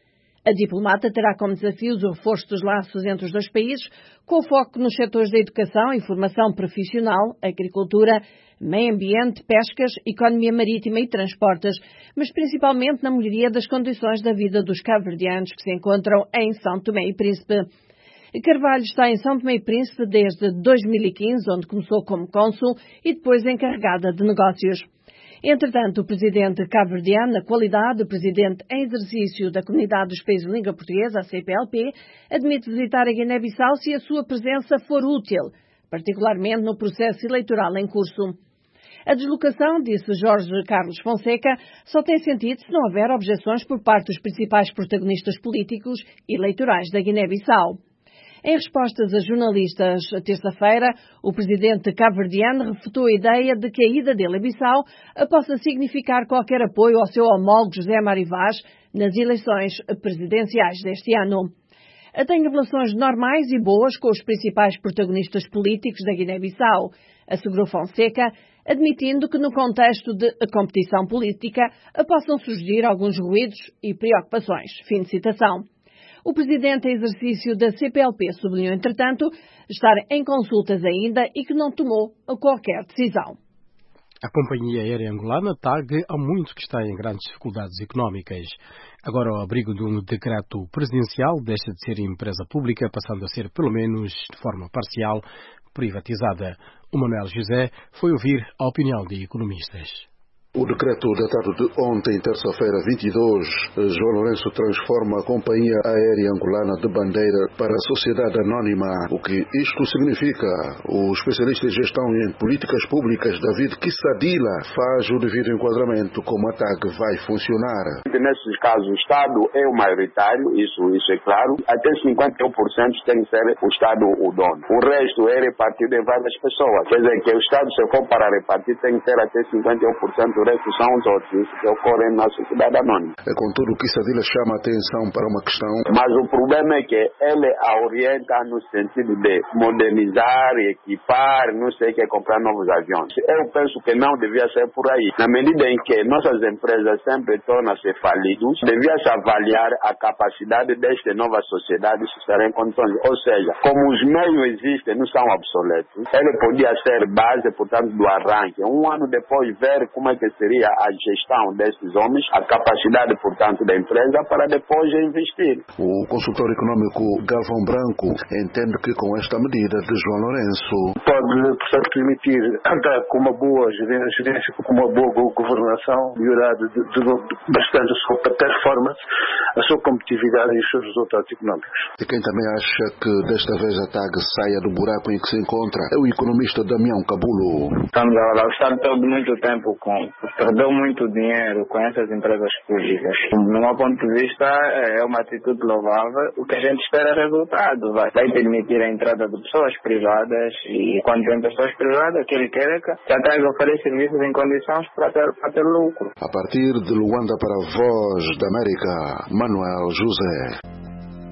A diplomata terá como desafios o reforço dos laços entre os dois países, com foco nos setores da educação e formação profissional, agricultura, meio ambiente, pescas, economia marítima e transportes, mas principalmente na melhoria das condições da vida dos cabo-verdianos que se encontram em São Tomé e Príncipe. Carvalho está em São Tomé e Príncipe desde 2015, onde começou como cônsul e depois encarregada de negócios. Entretanto, o presidente cabo-verdiano, na qualidade de presidente em exercício da Comunidade dos Países de Língua Portuguesa, a CPLP, admite visitar a Guiné-Bissau se a sua presença for útil, particularmente no processo eleitoral em curso. A deslocação, disse Jorge Carlos Fonseca, só tem sentido se não houver objeções por parte dos principais protagonistas políticos e eleitorais da Guiné-Bissau. Em respostas a jornalistas terça-feira, o presidente cabo-verdiano refutou a ideia de que a ida dele a Bissau possa significar qualquer apoio ao seu homólogo José Mário Vaz nas eleições presidenciais deste ano. Tem relações normais e boas com os principais protagonistas políticos da Guiné-Bissau, assegurou Fonseca, admitindo que no contexto de competição política possam surgir alguns ruídos e preocupações. Fim de citação. O presidente em exercício da CPLP sublinhou, entretanto, estar em consultas ainda e que não tomou qualquer decisão. A companhia aérea angolana TAG há muito que está em grandes dificuldades económicas. Agora, ao abrigo de um decreto presidencial, deixa de ser empresa pública, passando a ser, pelo menos de forma parcial, privatizada. O Manuel José foi ouvir a opinião de economistas. O decreto datado de ontem, terça-feira 22, João Lourenço transforma a companhia aérea angolana de bandeira para a sociedade anónima. O que isto significa? O especialista em gestão em políticas públicas, David Kissadila, faz o devido enquadramento como a TAG vai funcionar. Nesses casos, o Estado é o maioritário, isso é claro. Até 51% tem que ser o Estado o dono. O resto é repartido em várias pessoas. Quer dizer que o Estado, se for para repartir, tem que ser até 51%. O resto são os outros, isso que ocorre na sociedade anônima. Contudo, o Kissadila chama a atenção para uma questão. Mas o problema é que ele a orienta no sentido de modernizar, equipar, não sei o que, comprar novos aviões. Eu penso que não devia ser por aí. Na medida em que nossas empresas sempre tornam-se falidos, devia-se avaliar a capacidade desta nova sociedade de estar em condições. Ou seja, como os meios existem, não são obsoletos, ele podia ser base, portanto, do arranque. Um ano depois, ver como é que seria a gestão desses homens, a capacidade, portanto, da empresa para depois investir. O consultor econômico Galvão Branco entende que com esta medida de João Lourenço pode, portanto, permitir andar com uma boa gerência, com uma boa governação, melhorar bastante a sua performance, a sua competitividade e os seus resultados económicos. E quem também acha que desta vez a TAG saia do buraco em que se encontra é o economista Damião Cabulo. Estamos a gastar todo muito tempo com perdeu muito dinheiro com essas empresas públicas. No meu ponto de vista, é uma atitude louvável. O que a gente espera é resultado. Vai permitir a entrada de pessoas privadas e quando tem pessoas privadas, que ele quer que a TAG ofereça serviços em condições para ter lucro. A partir de Luanda para a Voz da América, Manuel José.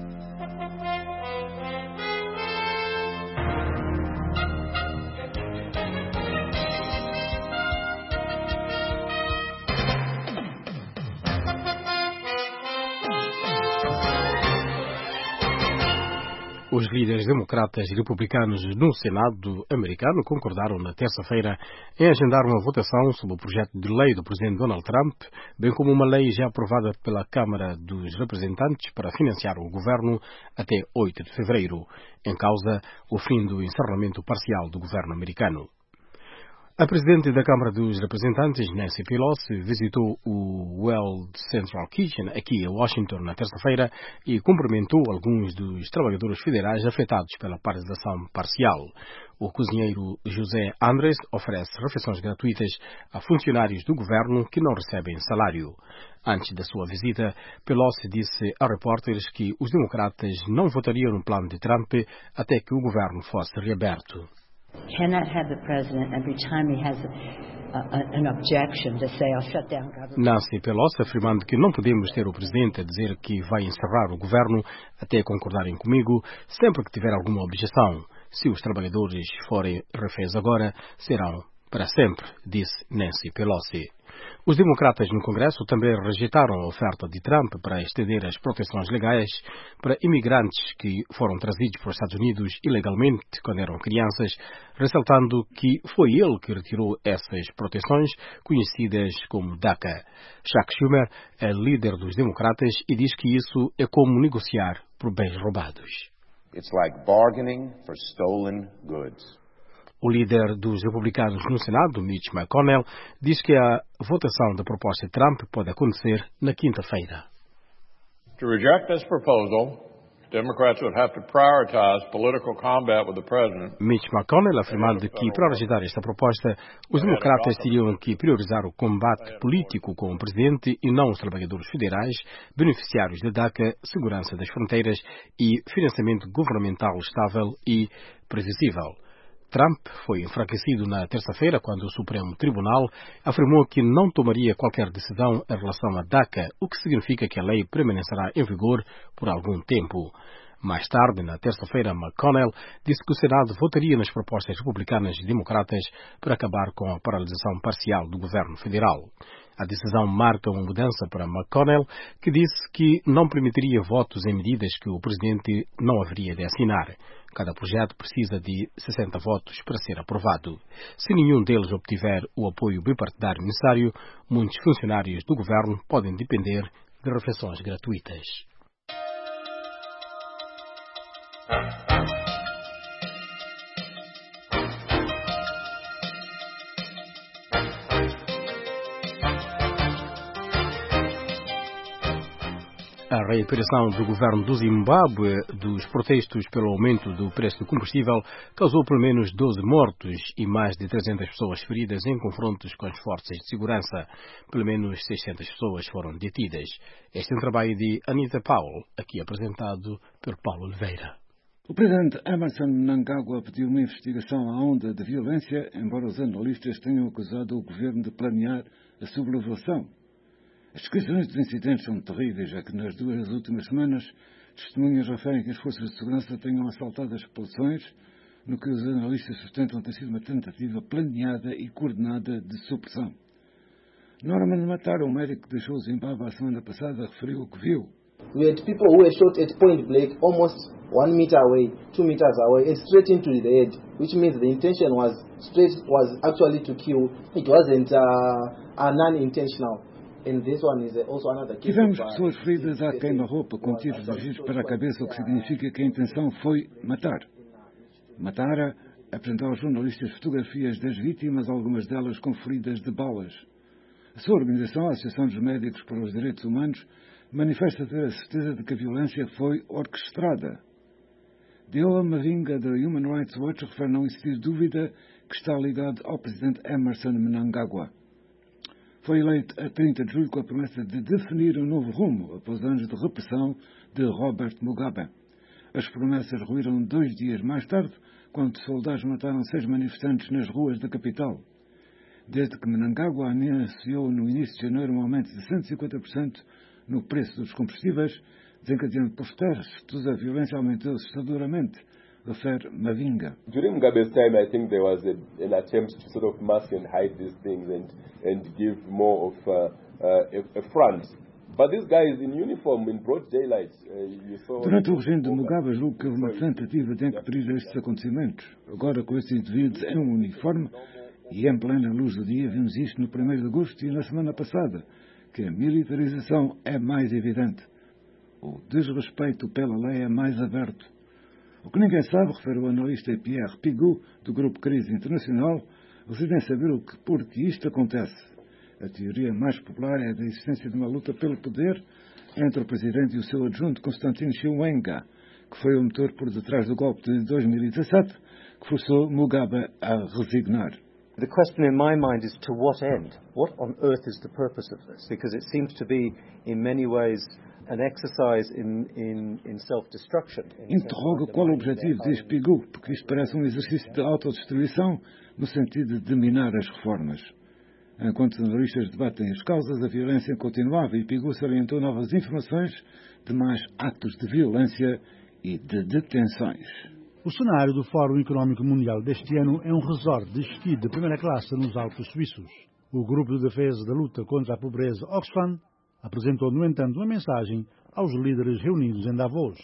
Os líderes democratas e republicanos no Senado americano concordaram na terça-feira em agendar uma votação sobre o projeto de lei do presidente Donald Trump, bem como uma lei já aprovada pela Câmara dos Representantes para financiar o governo até 8 de fevereiro, em causa o fim do encerramento parcial do governo americano. A presidente da Câmara dos Representantes, Nancy Pelosi, visitou o Weld Central Kitchen aqui em Washington na terça-feira e cumprimentou alguns dos trabalhadores federais afetados pela paralisação parcial. O cozinheiro José Andres oferece refeições gratuitas a funcionários do governo que não recebem salário. Antes da sua visita, Pelosi disse a repórteres que os democratas não votariam no plano de Trump até que o governo fosse reaberto. Cannot have the president every time he has an objection to say I'll shut down government. Nancy Pelosi afirmando que não podemos ter o presidente a dizer que vai encerrar o governo até concordarem comigo sempre que tiver alguma objeção. Se os trabalhadores forem reféns agora, serão para sempre, disse Nancy Pelosi. Os democratas no Congresso também rejeitaram a oferta de Trump para estender as proteções legais para imigrantes que foram trazidos para os Estados Unidos ilegalmente quando eram crianças, ressaltando que foi ele que retirou essas proteções, conhecidas como DACA. Chuck Schumer é líder dos democratas e diz que isso é como negociar por bens roubados. It's like bargaining for stolen goods. O líder dos republicanos no Senado, Mitch McConnell, diz que a votação da proposta de Trump pode acontecer na quinta-feira. To reject this proposal, Democrats would have to prioritize political combat with the president. Mitch McConnell afirmando que para rejeitar esta proposta, os democratas teriam que priorizar o combate político com o presidente e não os trabalhadores federais, beneficiários da DACA, segurança das fronteiras e financiamento governamental estável e previsível. Trump foi enfraquecido na terça-feira quando o Supremo Tribunal afirmou que não tomaria qualquer decisão em relação à DACA, o que significa que a lei permanecerá em vigor por algum tempo. Mais tarde, na terça-feira, McConnell disse que o Senado votaria nas propostas republicanas e democratas para acabar com a paralisação parcial do governo federal. A decisão marca uma mudança para McConnell, que disse que não permitiria votos em medidas que o presidente não haveria de assinar. Cada projeto precisa de 60 votos para ser aprovado. Se nenhum deles obtiver o apoio bipartidário necessário, muitos funcionários do governo podem depender de refeições gratuitas. A reiteração do governo do Zimbábue dos protestos pelo aumento do preço do combustível causou pelo menos 12 mortos e mais de 300 pessoas feridas em confrontos com as forças de segurança. Pelo menos 600 pessoas foram detidas. Este é um trabalho de Anita Powell, aqui apresentado por Paulo Oliveira. O presidente Emmerson Mnangagwa pediu uma investigação à onda de violência, embora os analistas tenham acusado o governo de planear a sublevação. As descrições dos incidentes são terríveis, já que nas 2 últimas semanas testemunhas referem que as forças de segurança tenham assaltado as populações, no que os analistas sustentam ter sido uma tentativa planeada e coordenada de supressão. Norman Matara, um médico que deixou o Zimbábue a semana passada, referiu o que viu. We had people who were shot at point blank, almost 1 meter away, 2 meters away, and straight into the head, which means the intention was actually to kill. It wasn't a non-intentional. Tivemos pessoas feridas à queima-roupa com tiros dirigidos para a cabeça, o que significa que a intenção foi matar. Matara apresentou aos jornalistas fotografias das vítimas, algumas delas com feridas de balas. A sua organização, a Associação dos Médicos para os Direitos Humanos, manifesta ter a certeza de que a violência foi orquestrada. Deola Mavinga, da Human Rights Watch, refere não existir dúvida que está ligado ao presidente Emmerson Mnangagwa. foi eleito a 30 de julho com a promessa de definir um novo rumo após anos de repressão de Robert Mugabe. As promessas ruíram 2 dias mais tarde, quando soldados mataram 6 manifestantes nas ruas da capital. Desde que Mnangagwa anunciou no início de janeiro um aumento de 150% no preço dos combustíveis, desencadeando protestos, a violência aumentou assustadoramente, refere Mavinga. During Mugabe's time, I think there was an attempt to sort of mask and hide these things and give more of a front. But this guy is in uniform, in broad daylight. Durante o regime de Mugabe, julgo que houve uma tentativa de encobrir estes acontecimentos. Agora, com estes indivíduos em um uniforme e em plena luz do dia, vimos isto no 1º de agosto e na semana passada, que a militarização é mais evidente. O desrespeito pela lei é mais aberto. O que ninguém sabe, refere o analista Pierre Pigou, do Grupo Crise Internacional, reside em saber por que isto acontece. A teoria mais popular é a da existência de uma luta pelo poder entre o presidente e o seu adjunto Constantino Chiwenga, que foi o motor por detrás do golpe de 2017, que forçou Mugabe a resignar. The question in my mind is to what end? What on earth is the purpose of this? Because it seems to be, in many ways, an exercise in self-destruction. Interroga qual o objetivo, diz Pigou, porque isto parece um exercício de autodestruição no sentido de minar as reformas. Enquanto os analistas debatem as causas, a violência continuava e Pigou salientou novas informações de mais atos de violência e de detenções. O cenário do Fórum Económico Mundial deste ano é um resort de esqui de primeira classe nos Alpes Suíços. O Grupo de Defesa da Luta contra a Pobreza Oxfam apresentou, no entanto, uma mensagem aos líderes reunidos em Davos.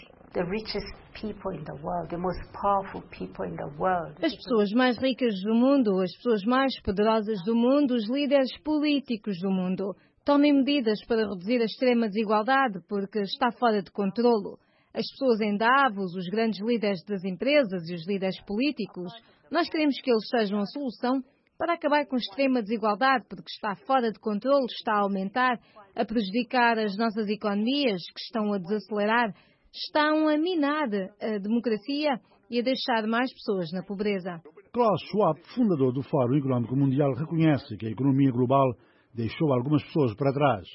As pessoas mais ricas do mundo, as pessoas mais poderosas do mundo, os líderes políticos do mundo, tomem medidas para reduzir a extrema desigualdade, porque está fora de controlo. As pessoas em Davos, os grandes líderes das empresas e os líderes políticos, nós queremos que eles sejam a solução para acabar com a extrema desigualdade, porque está fora de controlo, está a aumentar, a prejudicar as nossas economias, que estão a desacelerar, estão a minar a democracia e a deixar mais pessoas na pobreza. Klaus Schwab, fundador do Fórum Económico Mundial, reconhece que a economia global deixou algumas pessoas para trás.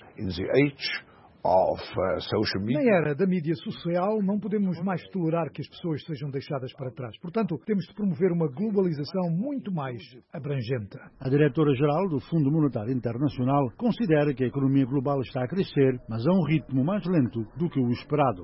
Na era da mídia social, não podemos mais tolerar que as pessoas sejam deixadas para trás. Portanto, temos de promover uma globalização muito mais abrangente. A diretora-geral do Fundo Monetário Internacional considera que a economia global está a crescer, mas a um ritmo mais lento do que o esperado.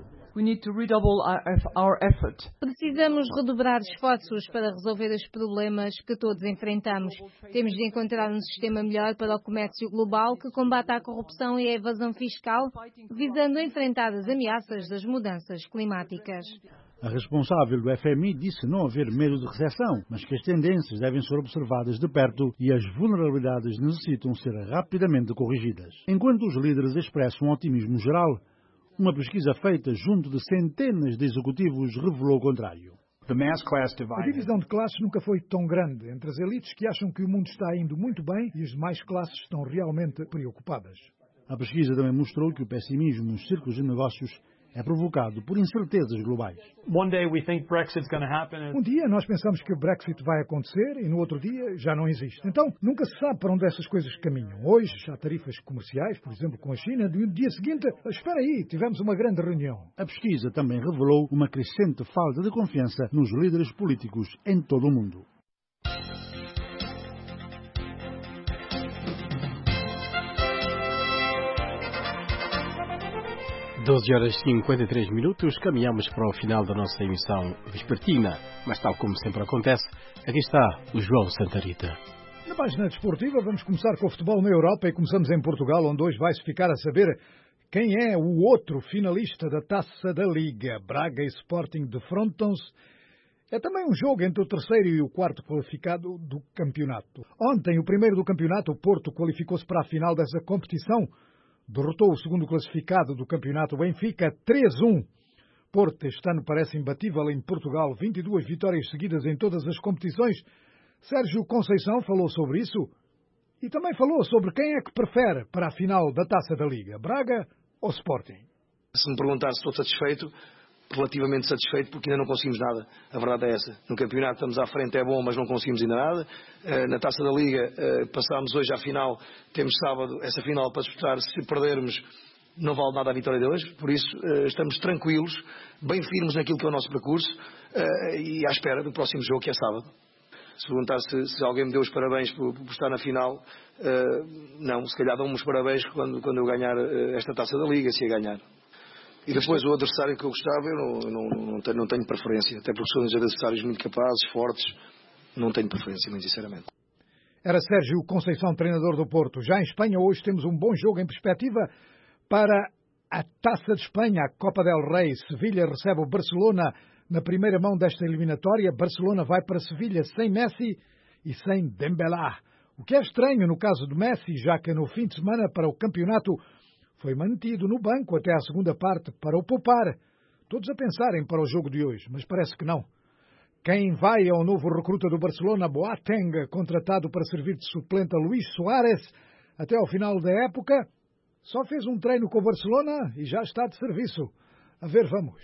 Precisamos redobrar esforços para resolver os problemas que todos enfrentamos. Temos de encontrar um sistema melhor para o comércio global que combata a corrupção e a evasão fiscal, visando enfrentar as ameaças das mudanças climáticas. A responsável do FMI disse não haver medo de recessão, mas que as tendências devem ser observadas de perto e as vulnerabilidades necessitam ser rapidamente corrigidas. Enquanto os líderes expressam um otimismo geral, uma pesquisa feita junto de centenas de executivos revelou o contrário. A divisão de classes nunca foi tão grande entre as elites que acham que o mundo está indo muito bem e as demais classes estão realmente preocupadas. A pesquisa também mostrou que o pessimismo nos círculos de negócios é provocado por incertezas globais. Um dia nós pensamos que o Brexit vai acontecer e no outro dia já não existe. Então nunca se sabe para onde essas coisas caminham. Hoje há tarifas comerciais, por exemplo, com a China. No dia seguinte, espera aí, tivemos uma grande reunião. A pesquisa também revelou uma crescente falta de confiança nos líderes políticos em todo o mundo. 12h53, caminhamos para o final da nossa emissão vespertina, mas tal como sempre acontece, aqui está o João Santarita. Na página desportiva vamos começar com o futebol na Europa e começamos em Portugal, onde hoje vai-se ficar a saber quem é o outro finalista da Taça da Liga. Braga e Sporting defrontam-se. É também um jogo entre o terceiro e o quarto qualificado do campeonato. Ontem, o primeiro do campeonato, o Porto, qualificou-se para a final dessa competição. Derrotou o segundo classificado do campeonato, Benfica, 3-1. Porto este ano parece imbatível em Portugal, 22 vitórias seguidas em todas as competições. Sérgio Conceição falou sobre isso e também falou sobre quem é que prefere para a final da Taça da Liga, Braga ou Sporting. Se me perguntar se estou satisfeito, relativamente satisfeito porque ainda não conseguimos nada. A verdade é essa. No campeonato estamos à frente, é bom, mas não conseguimos ainda nada. Na Taça da Liga passámos hoje à final, temos sábado essa final para disputar. Se perdermos, não vale nada a vitória de hoje. Por isso estamos tranquilos, bem firmes naquilo que é o nosso percurso e à espera do próximo jogo, que é sábado. Se perguntar se alguém me deu os parabéns por estar na final, não, se calhar dão-me os parabéns quando eu ganhar esta Taça da Liga, se a ganhar. E depois o adversário que eu gostava, eu não tenho preferência, até porque são adversários muito capazes, fortes, não tenho preferência, muito sinceramente. Era Sérgio Conceição, treinador do Porto. Já em Espanha hoje temos um bom jogo em perspectiva para a Taça de Espanha, a Copa del Rei. Sevilha recebe o Barcelona na primeira mão desta eliminatória. Barcelona vai para Sevilha sem Messi e sem Dembélé. O que é estranho no caso de Messi, já que no fim de semana para o campeonato foi mantido no banco até à segunda parte para o poupar. Todos a pensarem para o jogo de hoje, mas parece que não. Quem vai é o novo recruta do Barcelona, Boateng, contratado para servir de suplente a Luís Soares até ao final da época. Só fez um treino com o Barcelona e já está de serviço. A ver, vamos.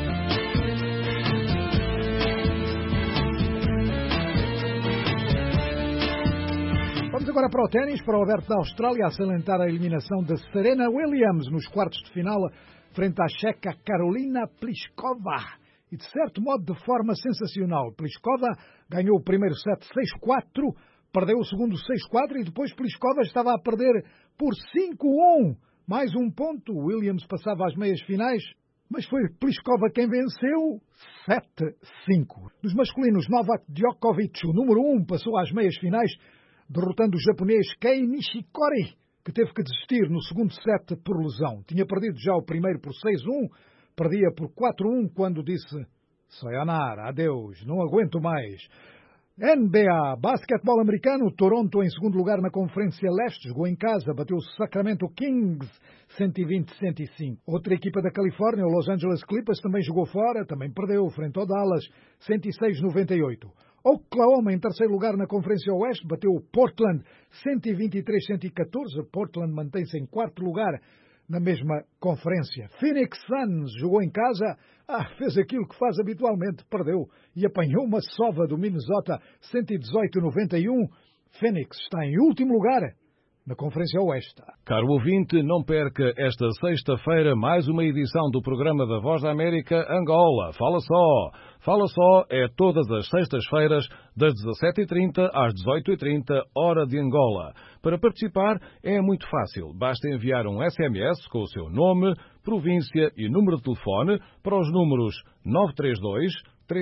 Vamos agora para o ténis, para o Aberto da Austrália, a salientar a eliminação de Serena Williams nos quartos de final, frente à checa Karolina Pliskova. E de certo modo de forma sensacional. Pliskova ganhou o primeiro set 6-4, perdeu o segundo 6-4 e depois Pliskova estava a perder por 5-1. Mais um ponto, Williams passava às meias finais, mas foi Pliskova quem venceu 7-5. Dos masculinos, Novak Djokovic, o número 1, passou às meias finais, derrotando o japonês Kei Nishikori, que teve que desistir no segundo set por lesão. Tinha perdido já o primeiro por 6-1, perdia por 4-1 quando disse sayonara, adeus, não aguento mais. NBA, basquetebol americano, Toronto em segundo lugar na Conferência Leste, jogou em casa, bateu o Sacramento Kings 120-105. Outra equipa da Califórnia, o Los Angeles Clippers, também jogou fora, também perdeu frente ao Dallas 106-98. Oklahoma, em terceiro lugar na Conferência Oeste, bateu o Portland 123-114. Portland mantém-se em quarto lugar na mesma conferência. Phoenix Suns jogou em casa, fez aquilo que faz habitualmente, perdeu e apanhou uma sova do Minnesota 118-91. Phoenix está em último lugar na Conferência Oeste. Caro ouvinte, não perca esta sexta-feira mais uma edição do programa da Voz da América Angola. Fala só! Fala só é todas as sextas-feiras, das 17h30 às 18h30, hora de Angola. Para participar é muito fácil. Basta enviar um SMS com o seu nome, província e número de telefone para os números 932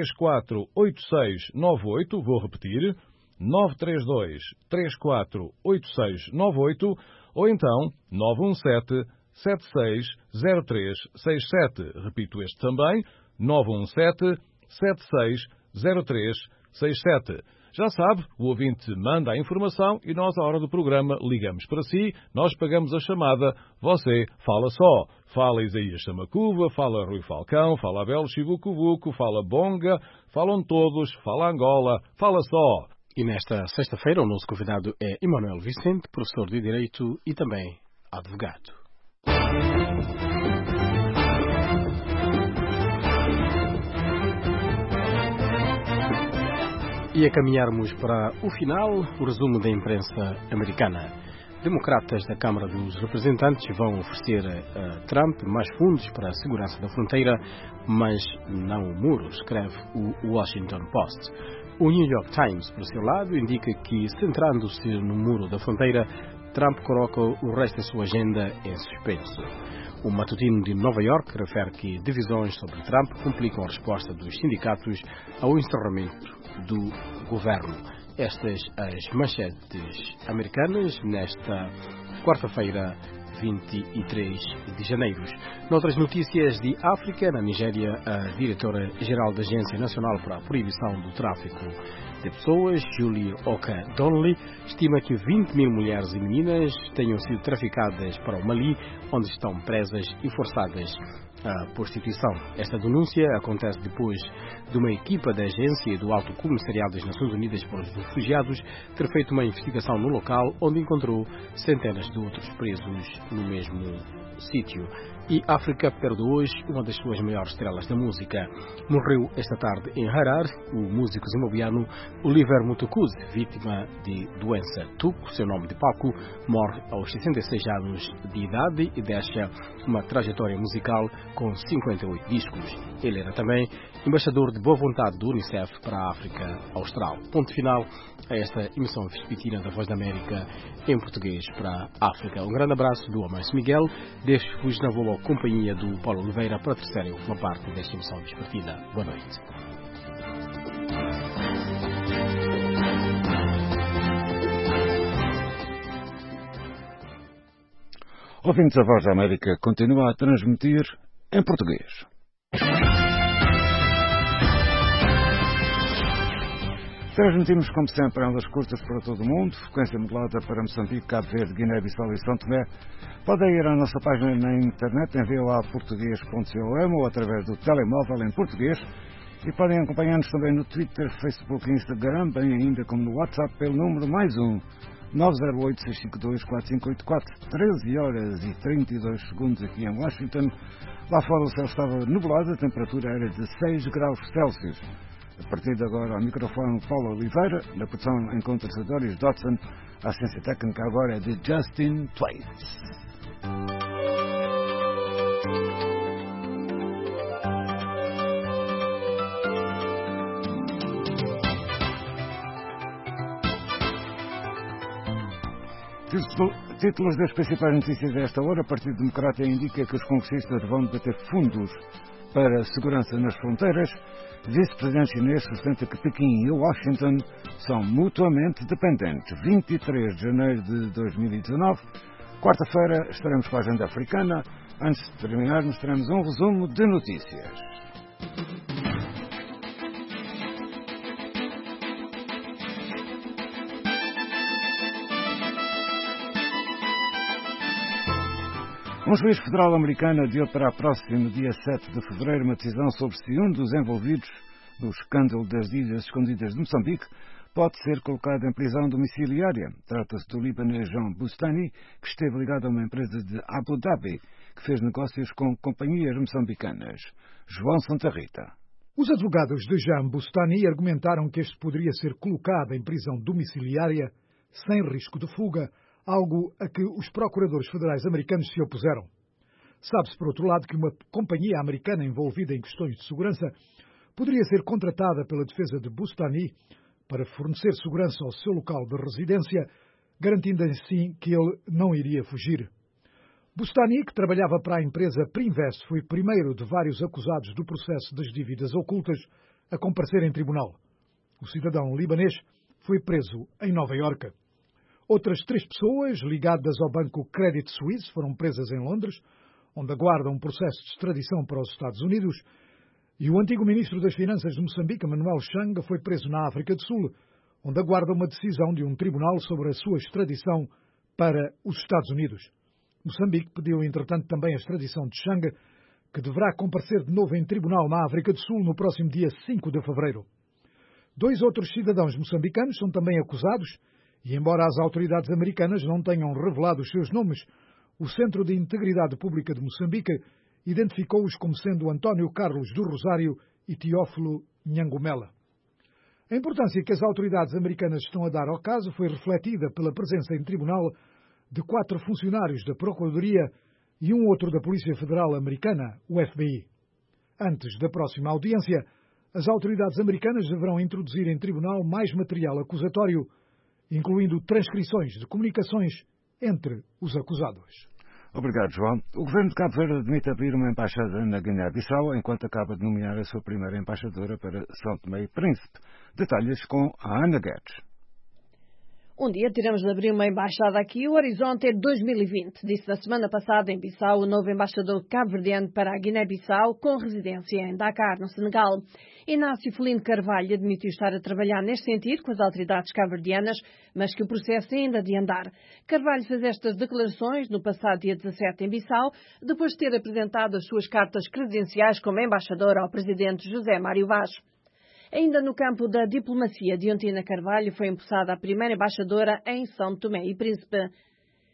348698, vou repetir, 932 348698 ou então 917 760367. Repito este também, 917 760367. Já sabe, o ouvinte manda a informação e nós, à hora do programa, ligamos para si, nós pagamos a chamada, você fala só. Fala Isaías Samacuva, fala Rui Falcão, fala Abel Chivucovuco, fala Bonga, falam todos, fala Angola, fala só. E nesta sexta-feira o nosso convidado é Emanuel Vicente, professor de Direito e também advogado. E a caminharmos para o final, o resumo da imprensa americana. Democratas da Câmara dos Representantes vão oferecer a Trump mais fundos para a segurança da fronteira, mas não o muro, escreve o Washington Post. O New York Times, por seu lado, indica que, centrando-se no muro da fronteira, Trump coloca o resto da sua agenda em suspenso. O matutino de Nova York refere que divisões sobre Trump complicam a resposta dos sindicatos ao encerramento do governo. Estas as manchetes americanas nesta quarta-feira, 23 de janeiro. Noutras notícias de África, na Nigéria, a diretora-geral da Agência Nacional para a Proibição do Tráfico de Pessoas, Julie Oka Donnelly, estima que 20 mil mulheres e meninas tenham sido traficadas para o Mali, onde estão presas e forçadas à prostituição. Esta denúncia acontece depois de uma equipa da Agência do Alto Comissariado das Nações Unidas para os Refugiados ter feito uma investigação no local, onde encontrou centenas de outros presos no mesmo sítio. E África perde hoje uma das suas maiores estrelas da música. Morreu esta tarde em Harare o músico zimbabuiano Oliver Mtukudzi, vítima de doença Tuco, seu nome de palco, morre aos 66 anos de idade e deixa uma trajetória musical com 58 discos. Ele era também embaixador de boa vontade do Unicef para a África Austral. Ponto final a esta emissão vespertina da Voz da América em português para a África. Um grande abraço do Amancio Miguel. Deixo-vos na boa companhia do Paulo Oliveira para a terceira e última parte desta emissão vespertina. Boa noite. Ouvintes, a Voz da América continua a transmitir em português. Transmitimos, como sempre, ondas curtas para todo o mundo, frequência modulada para Moçambique, Cabo Verde, Guiné-Bissau e São Tomé. Podem ir à nossa página na internet em voaportugues.com ou através do telemóvel em português e podem acompanhar-nos também no Twitter, Facebook e Instagram, bem ainda como no WhatsApp pelo número +1 908-652-4584. 13 horas e 32 segundos aqui em Washington. Lá fora o céu estava nublado, a temperatura era de 6 graus Celsius. A partir de agora, ao microfone Paulo Oliveira, na produção encontra-se Doris Dodson, a assistência técnica agora é de Justin Twaits. Títulos das principais notícias desta hora. O Partido Democrata indica que os congressistas vão debater fundos para segurança nas fronteiras. Vice-presidente chinês sustenta que Pequim e Washington são mutuamente dependentes. 23 de janeiro de 2019, quarta-feira, estaremos com a agenda africana. Antes de terminarmos, teremos um resumo de notícias. Um juiz federal americano adiou para o próximo dia 7 de fevereiro uma decisão sobre se um dos envolvidos no escândalo das dívidas escondidas de Moçambique pode ser colocado em prisão domiciliária. Trata-se do libanês Jean Bustani, que esteve ligado a uma empresa de Abu Dhabi, que fez negócios com companhias moçambicanas. João Santa Rita. Os advogados de Jean Bustani argumentaram que este poderia ser colocado em prisão domiciliária sem risco de fuga, algo a que os procuradores federais americanos se opuseram. Sabe-se, por outro lado, que uma companhia americana envolvida em questões de segurança poderia ser contratada pela defesa de Bustani para fornecer segurança ao seu local de residência, garantindo assim que ele não iria fugir. Bustani, que trabalhava para a empresa Priminvest, foi o primeiro de vários acusados do processo das dívidas ocultas a comparecer em tribunal. O cidadão libanês foi preso em Nova Iorque. Outras 3 pessoas ligadas ao banco Credit Suisse foram presas em Londres, onde aguardam um processo de extradição para os Estados Unidos, e o antigo ministro das Finanças de Moçambique, Manuel Changa, foi preso na África do Sul, onde aguarda uma decisão de um tribunal sobre a sua extradição para os Estados Unidos. Moçambique pediu, entretanto, também a extradição de Changa, que deverá comparecer de novo em tribunal na África do Sul no próximo dia 5 de fevereiro. 2 outros cidadãos moçambicanos são também acusados, e embora as autoridades americanas não tenham revelado os seus nomes, o Centro de Integridade Pública de Moçambique identificou-os como sendo António Carlos do Rosário e Teófilo Nhangumela. A importância que as autoridades americanas estão a dar ao caso foi refletida pela presença em tribunal de 4 funcionários da Procuradoria e um outro da Polícia Federal Americana, o FBI. Antes da próxima audiência, as autoridades americanas deverão introduzir em tribunal mais material acusatório, incluindo transcrições de comunicações entre os acusados. Obrigado, João. O governo de Cabo Verde admite abrir uma embaixada na Guiné-Bissau, enquanto acaba de nomear a sua primeira embaixadora para São Tomé e Príncipe. Detalhes com a Ana Guedes. Um dia teremos de abrir uma embaixada aqui. O horizonte é 2020, disse na semana passada em Bissau o novo embaixador cabo-verdiano para a Guiné-Bissau, com residência em Dakar, no Senegal. Inácio Felino Carvalho admitiu estar a trabalhar neste sentido com as autoridades cabo-verdianas, mas que o processo ainda de andar. Carvalho fez estas declarações no passado dia 17 em Bissau, depois de ter apresentado as suas cartas credenciais como embaixador ao presidente José Mário Vaz. Ainda no campo da diplomacia, Diontina Carvalho foi empossada a primeira embaixadora em São Tomé e Príncipe.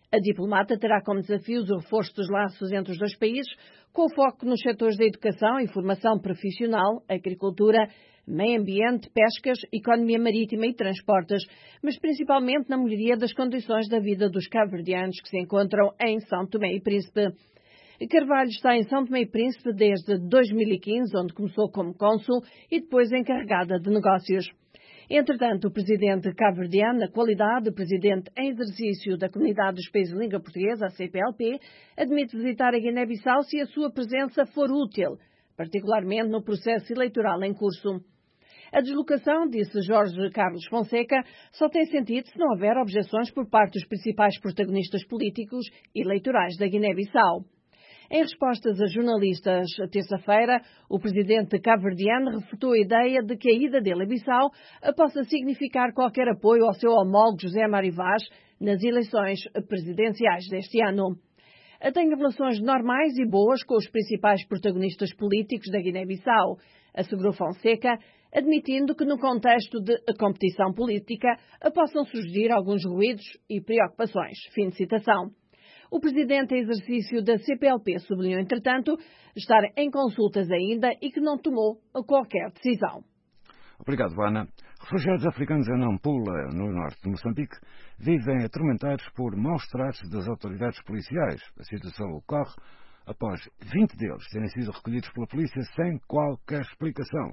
A diplomata terá como desafios o reforço dos laços entre os dois países, com foco nos setores da educação e formação profissional, agricultura, meio ambiente, pescas, economia marítima e transportes, mas principalmente na melhoria das condições da vida dos cabo-verdianos que se encontram em São Tomé e Príncipe. Carvalho está em São Tomé e Príncipe desde 2015, onde começou como cônsul e depois encarregada de negócios. Entretanto, o presidente cabo-verdiano, na qualidade de presidente em exercício da Comunidade dos Países de Língua Portuguesa, a CPLP, admite visitar a Guiné-Bissau se a sua presença for útil, particularmente no processo eleitoral em curso. A deslocação, disse Jorge Carlos Fonseca, só tem sentido se não houver objeções por parte dos principais protagonistas políticos e eleitorais da Guiné-Bissau. Em respostas a jornalistas, terça-feira, o presidente cabo-verdiano refutou a ideia de que a ida dele a Bissau possa significar qualquer apoio ao seu homólogo José Mário Vaz nas eleições presidenciais deste ano. Tem relações normais e boas com os principais protagonistas políticos da Guiné-Bissau, assegurou Fonseca, admitindo que no contexto de competição política possam surgir alguns ruídos e preocupações. Fim de citação. O presidente em exercício da CPLP sublinhou, entretanto, estar em consultas ainda e que não tomou qualquer decisão. Obrigado, Ana. Refugiados africanos em Nampula, no norte de Moçambique, vivem atormentados por maus tratos das autoridades policiais. A situação ocorre após 20 deles terem sido recolhidos pela polícia sem qualquer explicação.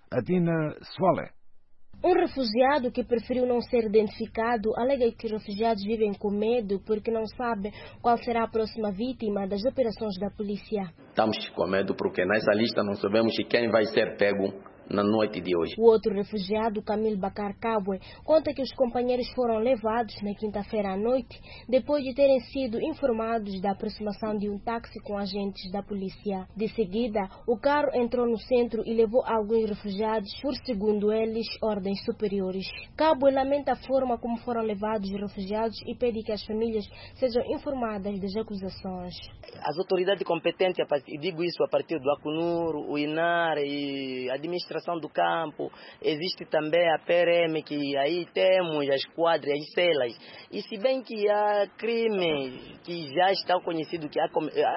Adina Soale. Um refugiado que preferiu não ser identificado alega que os refugiados vivem com medo porque não sabem qual será a próxima vítima das operações da polícia. Estamos com medo porque nessa lista não sabemos quem vai ser pego na noite de hoje. O outro refugiado, Camilo Bacar Cabwe, conta que os companheiros foram levados na quinta-feira à noite, depois de terem sido informados da aproximação de um táxi com agentes da polícia. De seguida, o carro entrou no centro e levou alguns refugiados por, segundo eles, ordens superiores. Cabwe lamenta a forma como foram levados os refugiados e pede que as famílias sejam informadas das acusações. As autoridades competentes, e digo isso a partir do ACNUR, o INAR e a administração do campo, existe também a PRM, que aí temos as quadras, as celas. E se bem que há crime que já está conhecido, que há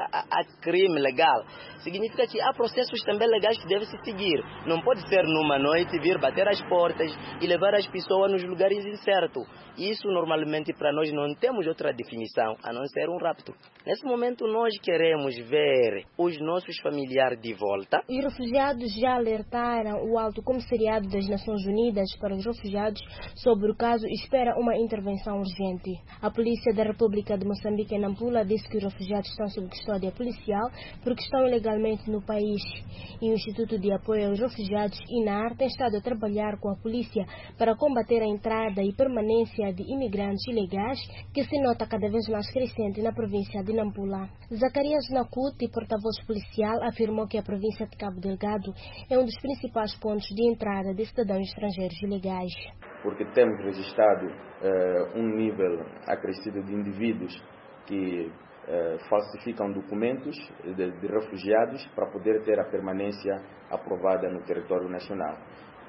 crime legal, significa que há processos também legais que devem se seguir. Não pode ser numa noite vir bater as portas e levar as pessoas nos lugares incertos. Isso normalmente para nós não temos outra definição a não ser um rapto. Nesse momento nós queremos ver os nossos familiares de volta. Os refugiados já alertaram o Alto Comissariado das Nações Unidas para os Refugiados sobre o caso e espera uma intervenção urgente. A Polícia da República de Moçambique em Nampula disse que os refugiados estão sob custódia policial porque estão ilegalmente no país. E o Instituto de Apoio aos Refugiados, INAR, tem estado a trabalhar com a polícia para combater a entrada e permanência de imigrantes ilegais, que se nota cada vez mais crescente na província de Nampula. Zacarias Nakuti, porta-voz policial, afirmou que a província de Cabo Delgado é um dos principais pontos de entrada de cidadãos estrangeiros ilegais. Porque temos registrado um nível acrescido de indivíduos que falsificam documentos de refugiados para poder ter a permanência aprovada no território nacional.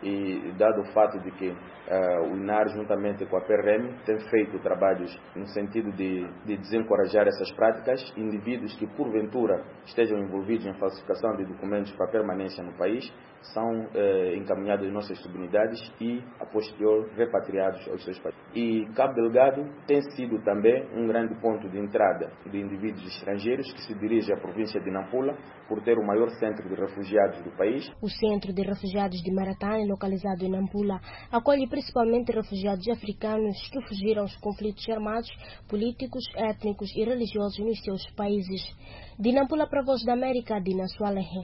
E dado o fato de que o INAR, juntamente com a PRM, tem feito trabalhos no sentido de desencorajar essas práticas, indivíduos que porventura estejam envolvidos em falsificação de documentos para permanência no país, são encaminhados às nossas subunidades e, a posterior, repatriados aos seus países. E Cabo Delgado tem sido também um grande ponto de entrada de indivíduos estrangeiros que se dirigem à província de Nampula, por ter o maior centro de refugiados do país. O Centro de Refugiados de Maratane, localizado em Nampula, acolhe principalmente refugiados africanos que fugiram aos conflitos armados, políticos, étnicos e religiosos nos seus países. De Nampula para a Voz da América, Dina Soalehe.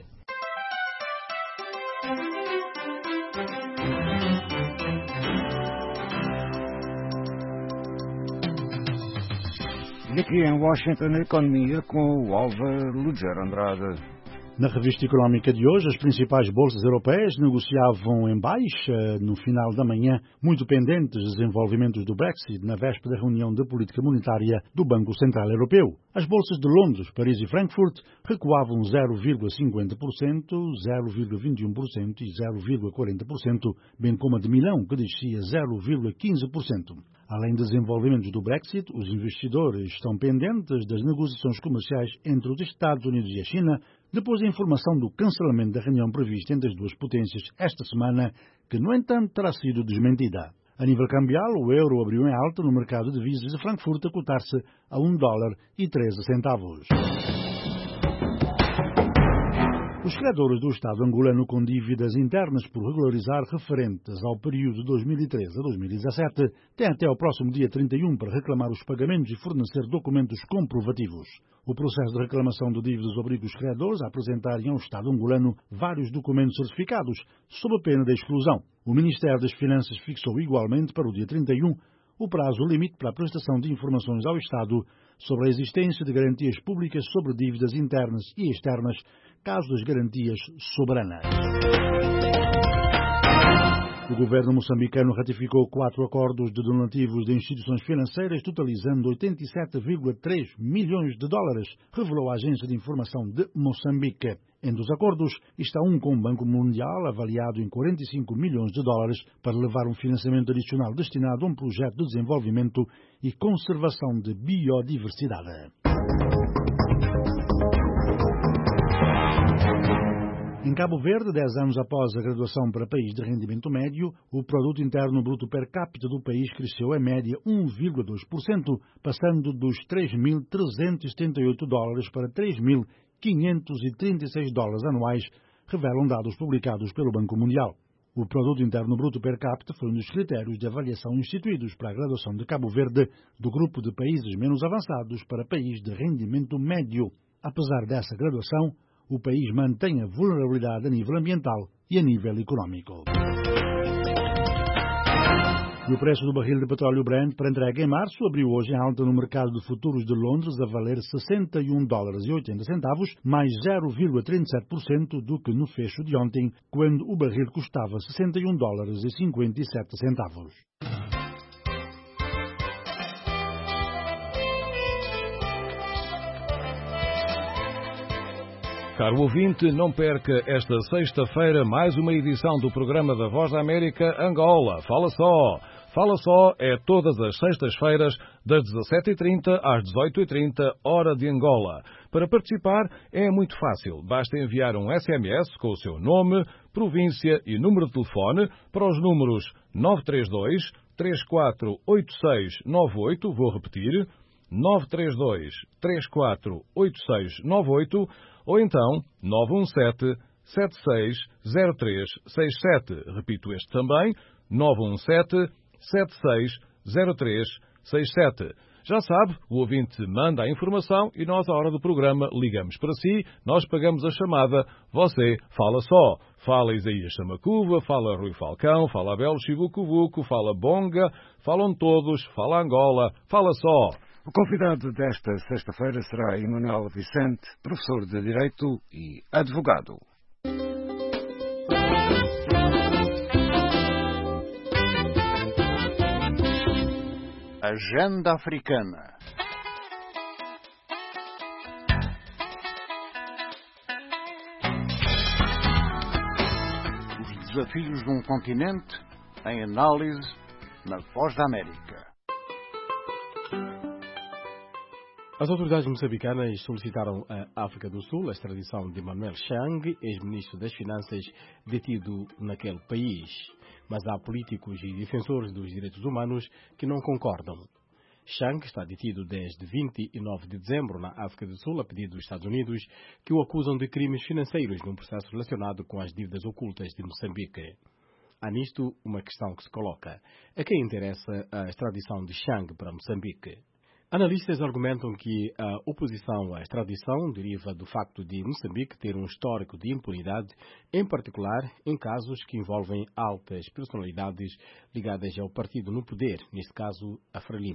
E aqui em Washington, a economia com o Álvaro Luger Andrade. Na revista económica de hoje, as principais bolsas europeias negociavam em baixa no final da manhã, muito pendentes dos desenvolvimentos do Brexit na véspera da reunião de política monetária do Banco Central Europeu. As bolsas de Londres, Paris e Frankfurt recuavam 0,50%, 0,21% e 0,40%, bem como a de Milão, que descia 0,15%. Além dos desenvolvimentos do Brexit, os investidores estão pendentes das negociações comerciais entre os Estados Unidos e a China, depois da informação do cancelamento da reunião prevista entre as duas potências esta semana, que, no entanto, terá sido desmentida. A nível cambial, o euro abriu em alta no mercado de divisas de Frankfurt a cotar-se a $1,13. Os credores do Estado angolano com dívidas internas por regularizar referentes ao período de 2013 a 2017 têm até ao próximo dia 31 para reclamar os pagamentos e fornecer documentos comprovativos. O processo de reclamação de dívidas obriga os credores a apresentarem ao Estado angolano vários documentos certificados, sob a pena da exclusão. O Ministério das Finanças fixou igualmente para o dia 31 o prazo limite para a prestação de informações ao Estado sobre a existência de garantias públicas sobre dívidas internas e externas, caso das garantias soberanas. O governo moçambicano ratificou 4 acordos de donativos de instituições financeiras, totalizando 87,3 milhões de dólares, revelou a Agência de Informação de Moçambique. Entre os acordos está um com o Banco Mundial, avaliado em 45 milhões de dólares, para levar um financiamento adicional destinado a um projeto de desenvolvimento e conservação de biodiversidade. Em Cabo Verde, 10 anos após a graduação para país de rendimento médio, o produto interno bruto per capita do país cresceu em média 1,2%, passando dos $3.378 para $3.536 anuais, revelam dados publicados pelo Banco Mundial. O produto interno bruto per capita foi um dos critérios de avaliação instituídos para a graduação de Cabo Verde do grupo de países menos avançados para país de rendimento médio. Apesar dessa graduação, o país mantém a vulnerabilidade a nível ambiental e a nível económico. E o preço do barril de petróleo Brent para entrega em março abriu hoje em alta no mercado de futuros de Londres a valer $61,80, mais 0,37% do que no fecho de ontem, quando o barril custava $61,57. Caro ouvinte, não perca esta sexta-feira mais uma edição do programa da Voz da América Angola. Fala só! Fala só é todas as sextas-feiras, das 17h30 às 18h30, hora de Angola. Para participar é muito fácil. Basta enviar um SMS com o seu nome, província e número de telefone para os números 932 348698, vou repetir, 932 348698, ou então 917-760367. Repito este também, 917-760367. Já sabe, o ouvinte manda a informação e nós, à hora do programa, ligamos para si, nós pagamos a chamada, você fala só. Fala Isaías Samacuva, fala Rui Falcão, fala Abel Chivucuvuco, fala Bonga, falam todos, fala Angola, fala só. O convidado desta sexta-feira será Emanuel Vicente, professor de Direito e advogado. Agenda Africana. Os desafios de um continente em análise na Voz da América. As autoridades moçambicanas solicitaram à África do Sul a extradição de Manuel Chang, ex-ministro das Finanças, detido naquele país. Mas há políticos e defensores dos direitos humanos que não concordam. Chang está detido desde 29 de dezembro na África do Sul, a pedido dos Estados Unidos, que o acusam de crimes financeiros num processo relacionado com as dívidas ocultas de Moçambique. Há nisto uma questão que se coloca. A quem interessa a extradição de Chang para Moçambique? Analistas argumentam que a oposição à extradição deriva do facto de Moçambique ter um histórico de impunidade, em particular em casos que envolvem altas personalidades ligadas ao partido no poder, neste caso a Frelimo.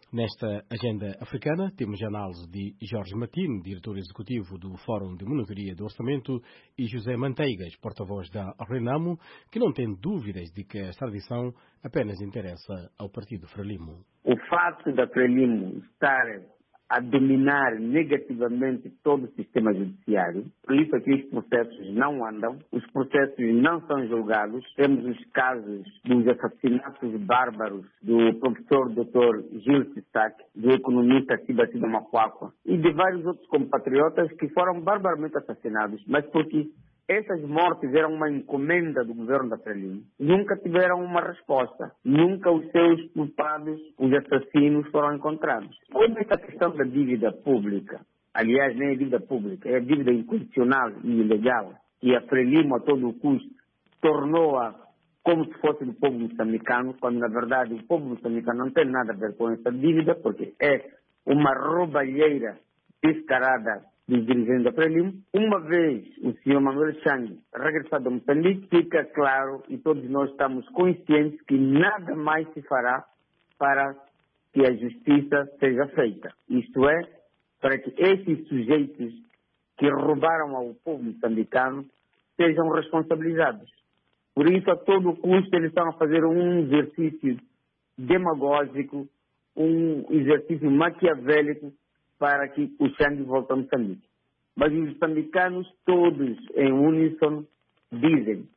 Nesta agenda africana, temos a análise de Jorge Martins, diretor executivo do Fórum de Monitoria do Orçamento, e José Manteigas, porta-voz da Renamo, que não tem dúvidas de que a extradição apenas interessa ao Partido Frelimo. O fato da Frelimo estar a dominar negativamente todo o sistema judiciário, por isso aqui os processos não andam, os processos não são julgados. Temos os casos dos assassinatos bárbaros do professor Dr. Gil Sissac, do economista Tibacida Mafuaqua e de vários outros compatriotas que foram barbaramente assassinados, mas porque essas mortes eram uma encomenda do governo da Frelimo. Nunca tiveram uma resposta. Nunca os seus culpados, os assassinos, foram encontrados. Como essa questão da dívida pública, aliás, nem é dívida pública, é dívida incondicional e ilegal, que a Frelimo, a todo custo, tornou-a como se fosse do povo moçambicano, quando, na verdade, o povo moçambicano não tem nada a ver com essa dívida, porque é uma roubalheira descarada dos dirigentes da Frelimo. Uma vez o senhor Manuel Chang regressado a Moçambique, fica claro e todos nós estamos conscientes que nada mais se fará para que a justiça seja feita. Isto é, para que esses sujeitos que roubaram ao povo moçambicano sejam responsabilizados. Por isso, a todo custo, eles estão a fazer um exercício demagógico, um exercício maquiavélico, para que o Chang volte a Moçambique. Mas os moçambicanos todos em uníssono dizem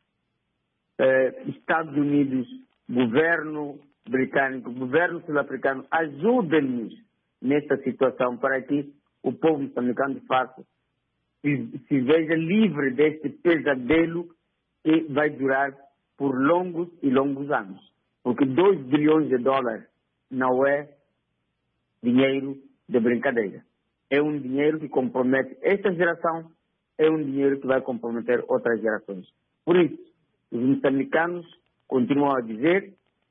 Estados Unidos, governo britânico, governo sul-africano, ajudem-nos nesta situação para que o povo moçambicano, de fato, se veja livre deste pesadelo que vai durar por longos e longos anos. Porque 2 bilhões de dólares não é dinheiro de brincadeira. É um dinheiro que compromete esta geração, é um dinheiro que vai comprometer outras gerações. Por isso, os moçambicanos continuam a dizer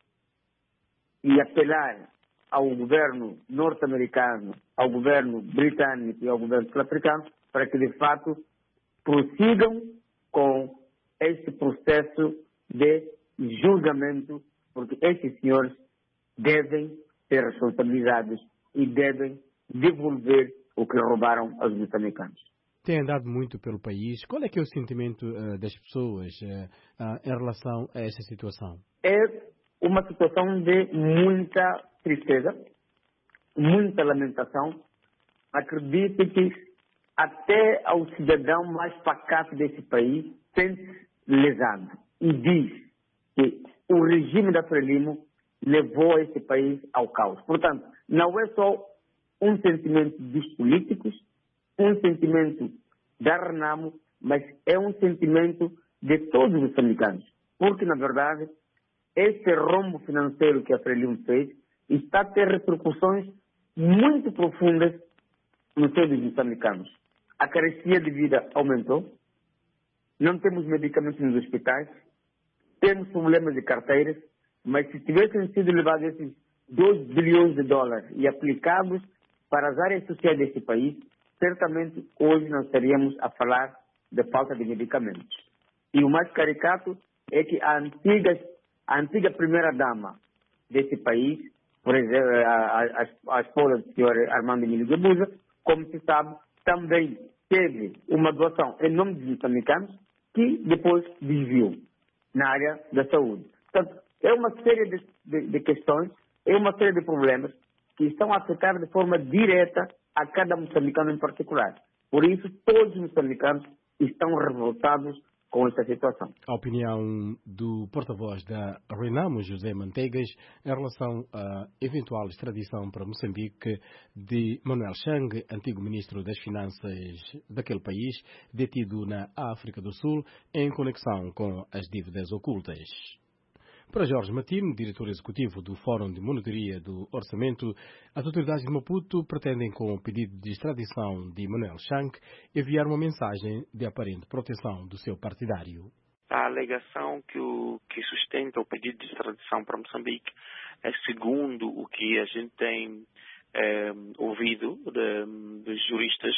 e apelar ao governo norte-americano, ao governo britânico e ao governo sul-africano para que, de fato, prossigam com este processo de julgamento, porque esses senhores devem ser responsabilizados e devem devolver o que roubaram aos moçambicanos. Tem andado muito pelo país. Qual é que é o sentimento das pessoas em relação a esta situação? É uma situação de muita tristeza, muita lamentação. Acredito que até ao cidadão mais pacato desse país sente-se lesado e diz que o regime da Frelimo levou esse país ao caos. Portanto, não é só um sentimento dos políticos, um sentimento da Renamo, mas é um sentimento de todos os moçambicanos. Porque, na verdade, esse rombo financeiro que a Frelimo fez está a ter repercussões muito profundas no seio dos moçambicanos. A carecia de vida aumentou, não temos medicamentos nos hospitais, temos problemas de carteiras, mas se tivessem sido levados esses 2 bilhões de dólares e aplicados para as áreas sociais deste país, certamente hoje nós estaríamos a falar de falta de medicamentos. E o mais caricato é que a antiga primeira-dama desse país, por exemplo, a esposa do senhor Armando Emílio Guebuza, como se sabe, também teve uma doação em nome dos moçambicanos que depois desviou na área da saúde. Portanto, é uma série de questões, é uma série de problemas que estão a afetar de forma direta a cada moçambicano em particular. Por isso, todos os moçambicanos estão revoltados com esta situação. A opinião do porta-voz da Renamo, José Manteigas, em relação à eventual extradição para Moçambique de Manuel Chang, antigo ministro das Finanças daquele país, detido na África do Sul, em conexão com as dívidas ocultas. Para Jorge Martins, diretor executivo do Fórum de Monitoria do Orçamento, as autoridades de Maputo pretendem, com o pedido de extradição de Manuel Chang, enviar uma mensagem de aparente proteção do seu partidário. A alegação que sustenta o pedido de extradição para Moçambique é, segundo o que a gente tem ouvido dos juristas,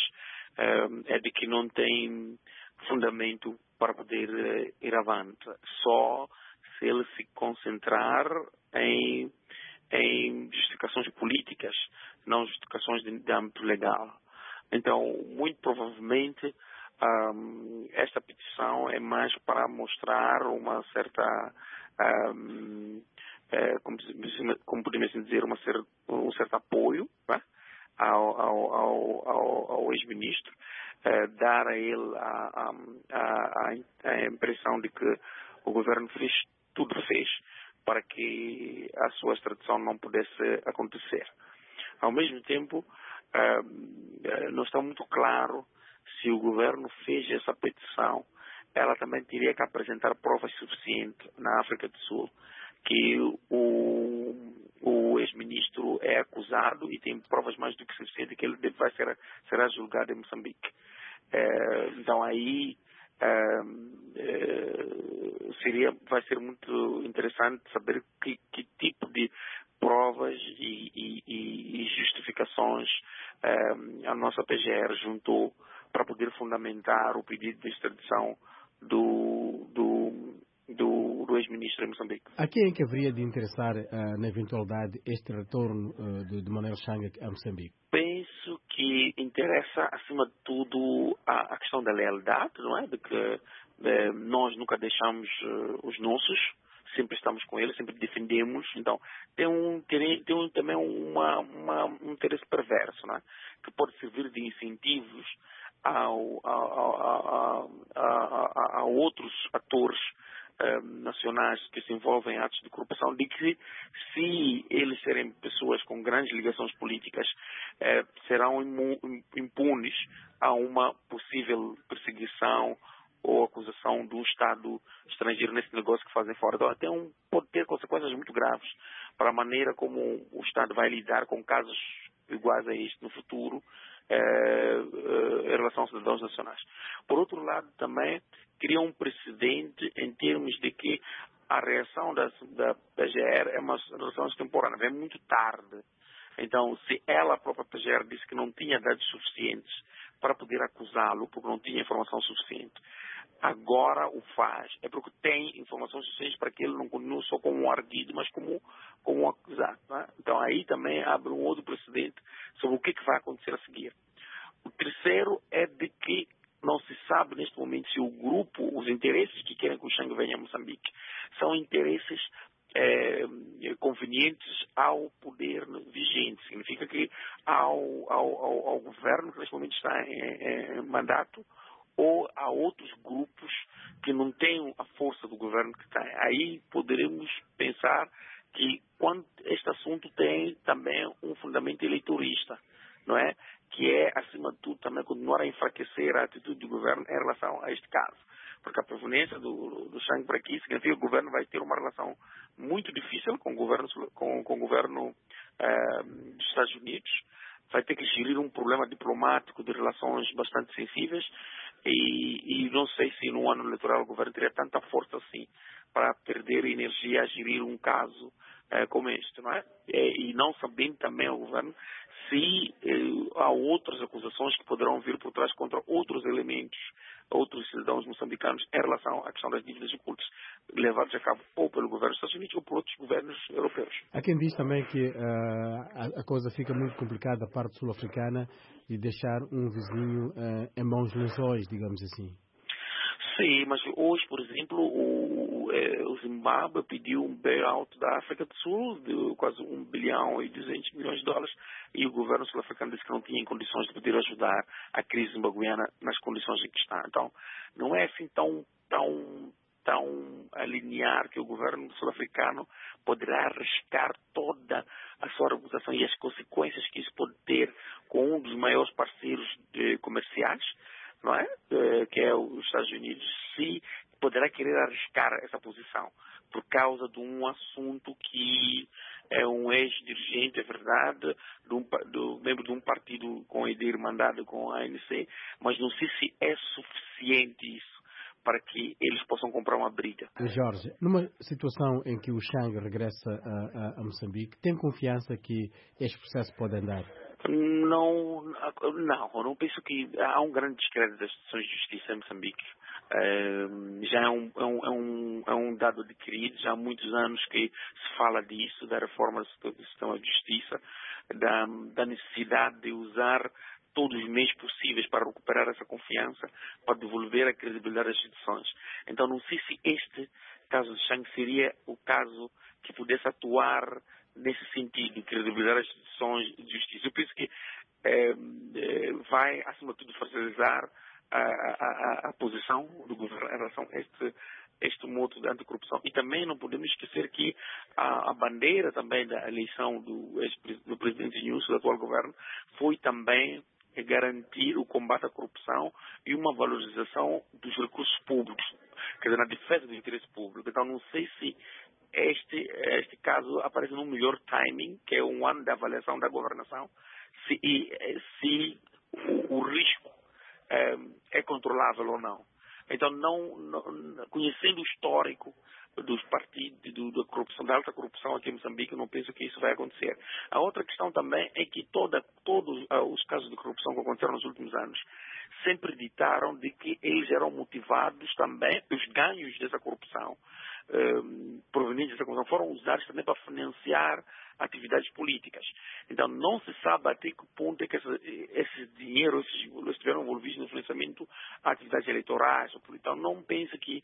é de que não tem fundamento para poder ir avante. Só se ele se concentrar em em justificações políticas, não justificações de âmbito legal. Então, muito provavelmente, esta petição é mais para mostrar uma certa, como podemos dizer, um certo apoio, né, ao ex-ministro, dar a ele a impressão de que o governo fez para que a sua extradição não pudesse acontecer. Ao mesmo tempo, não está muito claro se o governo fez essa petição. Ela também teria que apresentar provas suficientes na África do Sul que o ex-ministro é acusado e tem provas mais do que suficientes que ele será julgado em Moçambique. Então aí vai ser muito interessante saber que tipo de provas e justificações a nossa PGR juntou para poder fundamentar o pedido de extradição do ex-ministro em Moçambique. A quem é que haveria de interessar na eventualidade este retorno de Manuel Chang a Moçambique? Penso que interessa, acima de tudo, a questão da lealdade, não é? De que nós nunca deixamos os nossos, sempre estamos com eles, sempre defendemos. Então, tem também um interesse perverso, não é? Que pode servir de incentivos a outros atores nacionais que se envolvem em atos de corrupção, de que se eles serem pessoas com grandes ligações políticas, serão impunes a uma possível perseguição ou acusação do Estado estrangeiro nesse negócio que fazem fora. Então, pode ter consequências muito graves para a maneira como o Estado vai lidar com casos iguais a este no futuro, em relação aos cidadãos nacionais. Por outro lado, também cria um precedente em termos de que a reação da PGR é uma reação extemporânea, vem muito tarde. Então, se ela, a própria PGR, disse que não tinha dados suficientes para poder acusá-lo, porque não tinha informação suficiente, agora o faz, é porque tem informações suficientes para que ele não continue só como um ardido, mas como um acusado. Né? Então, aí também abre um outro precedente sobre o que vai acontecer a seguir. O terceiro é de que não se sabe neste momento se o grupo, os interesses que querem que o Chang venha a Moçambique, são interesses convenientes ao poder vigente. Significa que ao governo que neste momento está em mandato, ou a outros grupos que não têm a força do governo que tem. Aí poderemos pensar que este assunto tem também um fundamento eleitorista, não é? Que é, acima de tudo, também continuar a enfraquecer a atitude do governo em relação a este caso. Porque a proveniência do Chang para aqui significa que o governo vai ter uma relação muito difícil com o governo dos Estados Unidos, vai ter que gerir um problema diplomático de relações bastante sensíveis e não sei se no ano eleitoral o governo teria tanta força assim para perder energia a gerir um caso como este, não é? E não sabendo também o governo se há outras acusações que poderão vir por trás contra outros elementos, outros cidadãos moçambicanos em relação à questão das dívidas ocultas levadas a cabo ou pelo governo dos Estados Unidos ou por outros governos europeus. Há quem diz também que a coisa fica muito complicada da parte sul-africana de deixar um vizinho em mãos lençóis, digamos assim. Sim, mas hoje, por exemplo, o Zimbábue pediu um bailout da África do Sul de quase 1 bilhão e 200 milhões de dólares e o governo sul-africano disse que não tinha condições de poder ajudar a crise zimbabuiana nas condições em que está. Então, não é assim tão linear que o governo sul-africano poderá arriscar toda a sua reputação e as consequências que isso pode ter com um dos maiores parceiros comerciais, não é? Que é os Estados Unidos, se poderá querer arriscar essa posição por causa de um assunto que é um ex-dirigente, é verdade, membro de um partido com irmandade com a ANC, mas não sei se é suficiente isso para que eles possam comprar uma briga. Jorge, numa situação em que o Chang regressa a Moçambique, tem confiança que este processo pode andar? Não, eu não penso que há um grande descrédito das instituições de justiça em Moçambique. Já é um dado adquirido, já há muitos anos que se fala disso, da reforma do sistema de justiça, da necessidade de usar todos os meios possíveis para recuperar essa confiança, para devolver a credibilidade das instituições. Então, não sei se este caso de Chang seria o caso que pudesse atuar nesse sentido, credibilidade das instituições de justiça. Eu penso que vai, acima de tudo, fragilizar a posição do governo em relação a este modo de anticorrupção. E também não podemos esquecer que a bandeira também da eleição do presidente Nyusi, do atual governo, foi também garantir o combate à corrupção e uma valorização dos recursos públicos, quer dizer, na defesa do interesse público. Então, não sei se este caso aparece no melhor timing, que é um ano de avaliação da governação, se o risco é controlável ou não. Então, conhecendo o histórico dos partidos, da corrupção, da alta corrupção aqui em Moçambique, eu não penso que isso vai acontecer. A outra questão também é que todos os casos de corrupção que aconteceram nos últimos anos sempre ditaram de que eles eram motivados também, os ganhos dessa corrupção, provenientes dessa corrupção, foram usados também para financiar atividades políticas. Então, não se sabe até que ponto é que esse dinheiro estiveram envolvidos no financiamento a atividades eleitorais. Então, não pense que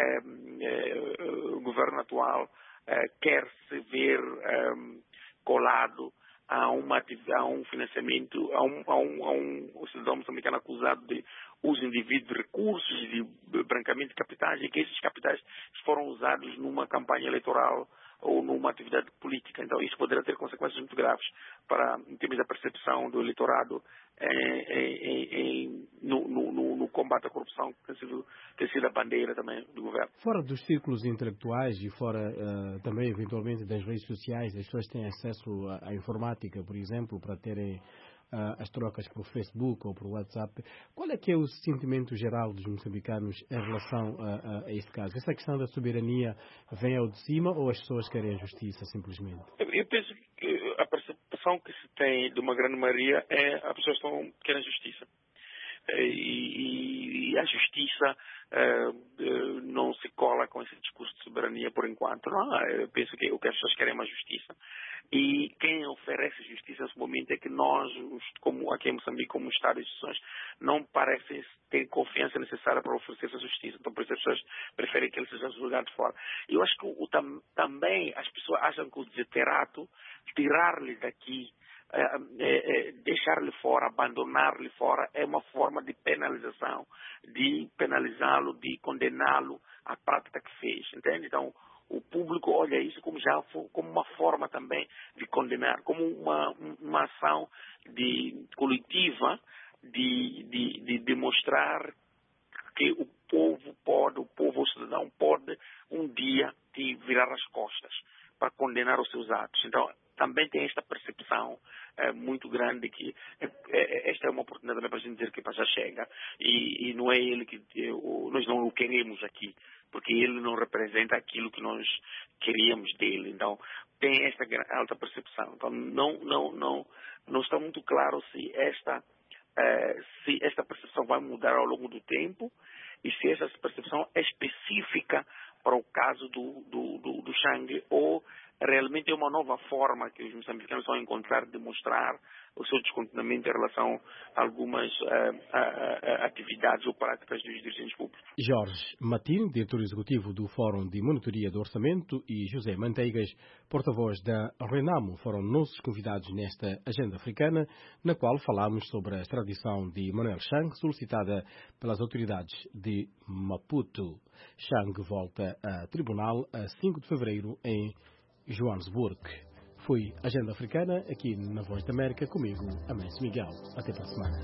o governo atual quer se ver colado a um financiamento, a um cidadão moçambicano acusado de uso indevido de recursos, de branqueamento de capitais, e que esses capitais foram usados numa campanha eleitoral ou numa atividade política. Então, isso poderá ter consequências muito graves em termos da percepção do eleitorado no combate à corrupção, que tem sido a bandeira também do governo. Fora dos círculos intelectuais e fora também, eventualmente, das redes sociais, as pessoas têm acesso à informática, por exemplo, para terem as trocas por Facebook ou por WhatsApp. Qual é que é o sentimento geral dos moçambicanos em relação a este caso? Essa questão da soberania vem ao de cima ou as pessoas querem a justiça, simplesmente? Eu penso que a percepção que se tem de uma grande maioria é as pessoas querem justiça. E a justiça não se cola com esse discurso de soberania por enquanto. Não, eu penso que o que as pessoas querem é uma justiça. E quem oferece justiça nesse momento é que nós, como aqui em Moçambique, como Estado e instituições, não parecem ter confiança necessária para oferecer essa justiça. Então, por isso as pessoas preferem que ele seja julgado fora. E eu acho que também as pessoas acham que o desiderato, tirar-lhe daqui, deixar-lhe fora, abandonar-lhe fora, é uma forma de penalização, de penalizá-lo, de condená-lo à prática que fez, entende? Então, o público olha isso como uma forma também de condenar, como uma ação coletiva de demonstrar que o povo cidadão pode um dia virar as costas para condenar os seus atos. Então, também tem esta percepção muito grande que esta é uma oportunidade também para a gente dizer que já chega e não é ele que nós não o queremos aqui, porque ele não representa aquilo que nós queríamos dele. Então, tem esta alta percepção. Então, não está muito claro se esta percepção vai mudar ao longo do tempo e se essa percepção é específica para o caso do Chang ou realmente é uma nova forma que os moçambicanos vão encontrar de mostrar o seu descontentamento em relação a algumas atividades ou práticas dos dirigentes públicos. Jorge Matino, diretor executivo do Fórum de Monitoria do Orçamento, e José Manteigas, porta-voz da Renamo, foram nossos convidados nesta agenda africana, na qual falamos sobre a extradição de Manuel Chang, solicitada pelas autoridades de Maputo. Chang volta a tribunal a 5 de fevereiro em Joanesburgo. Foi Agenda Africana, aqui na Voz da América, comigo, Amâncio Miguel. Até para a semana.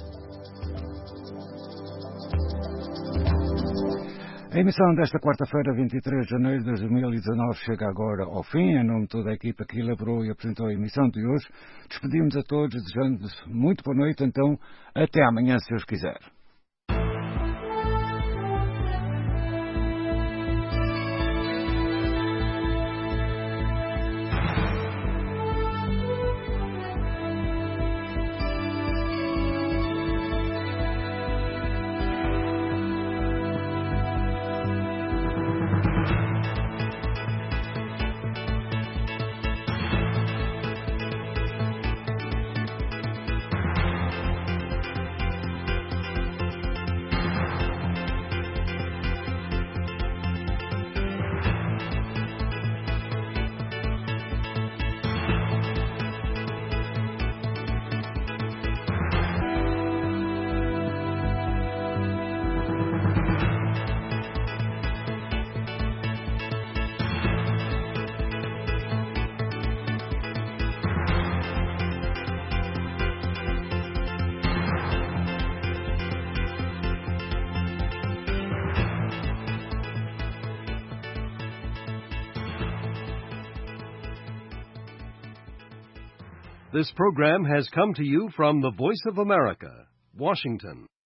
A emissão desta quarta-feira, 23 de janeiro de 2019, chega agora ao fim. Em nome de toda a equipa que elaborou e apresentou a emissão de hoje, despedimos a todos, desejando-vos muito boa noite. Então, até amanhã, se Deus quiser. This program has come to you from the Voice of America, Washington.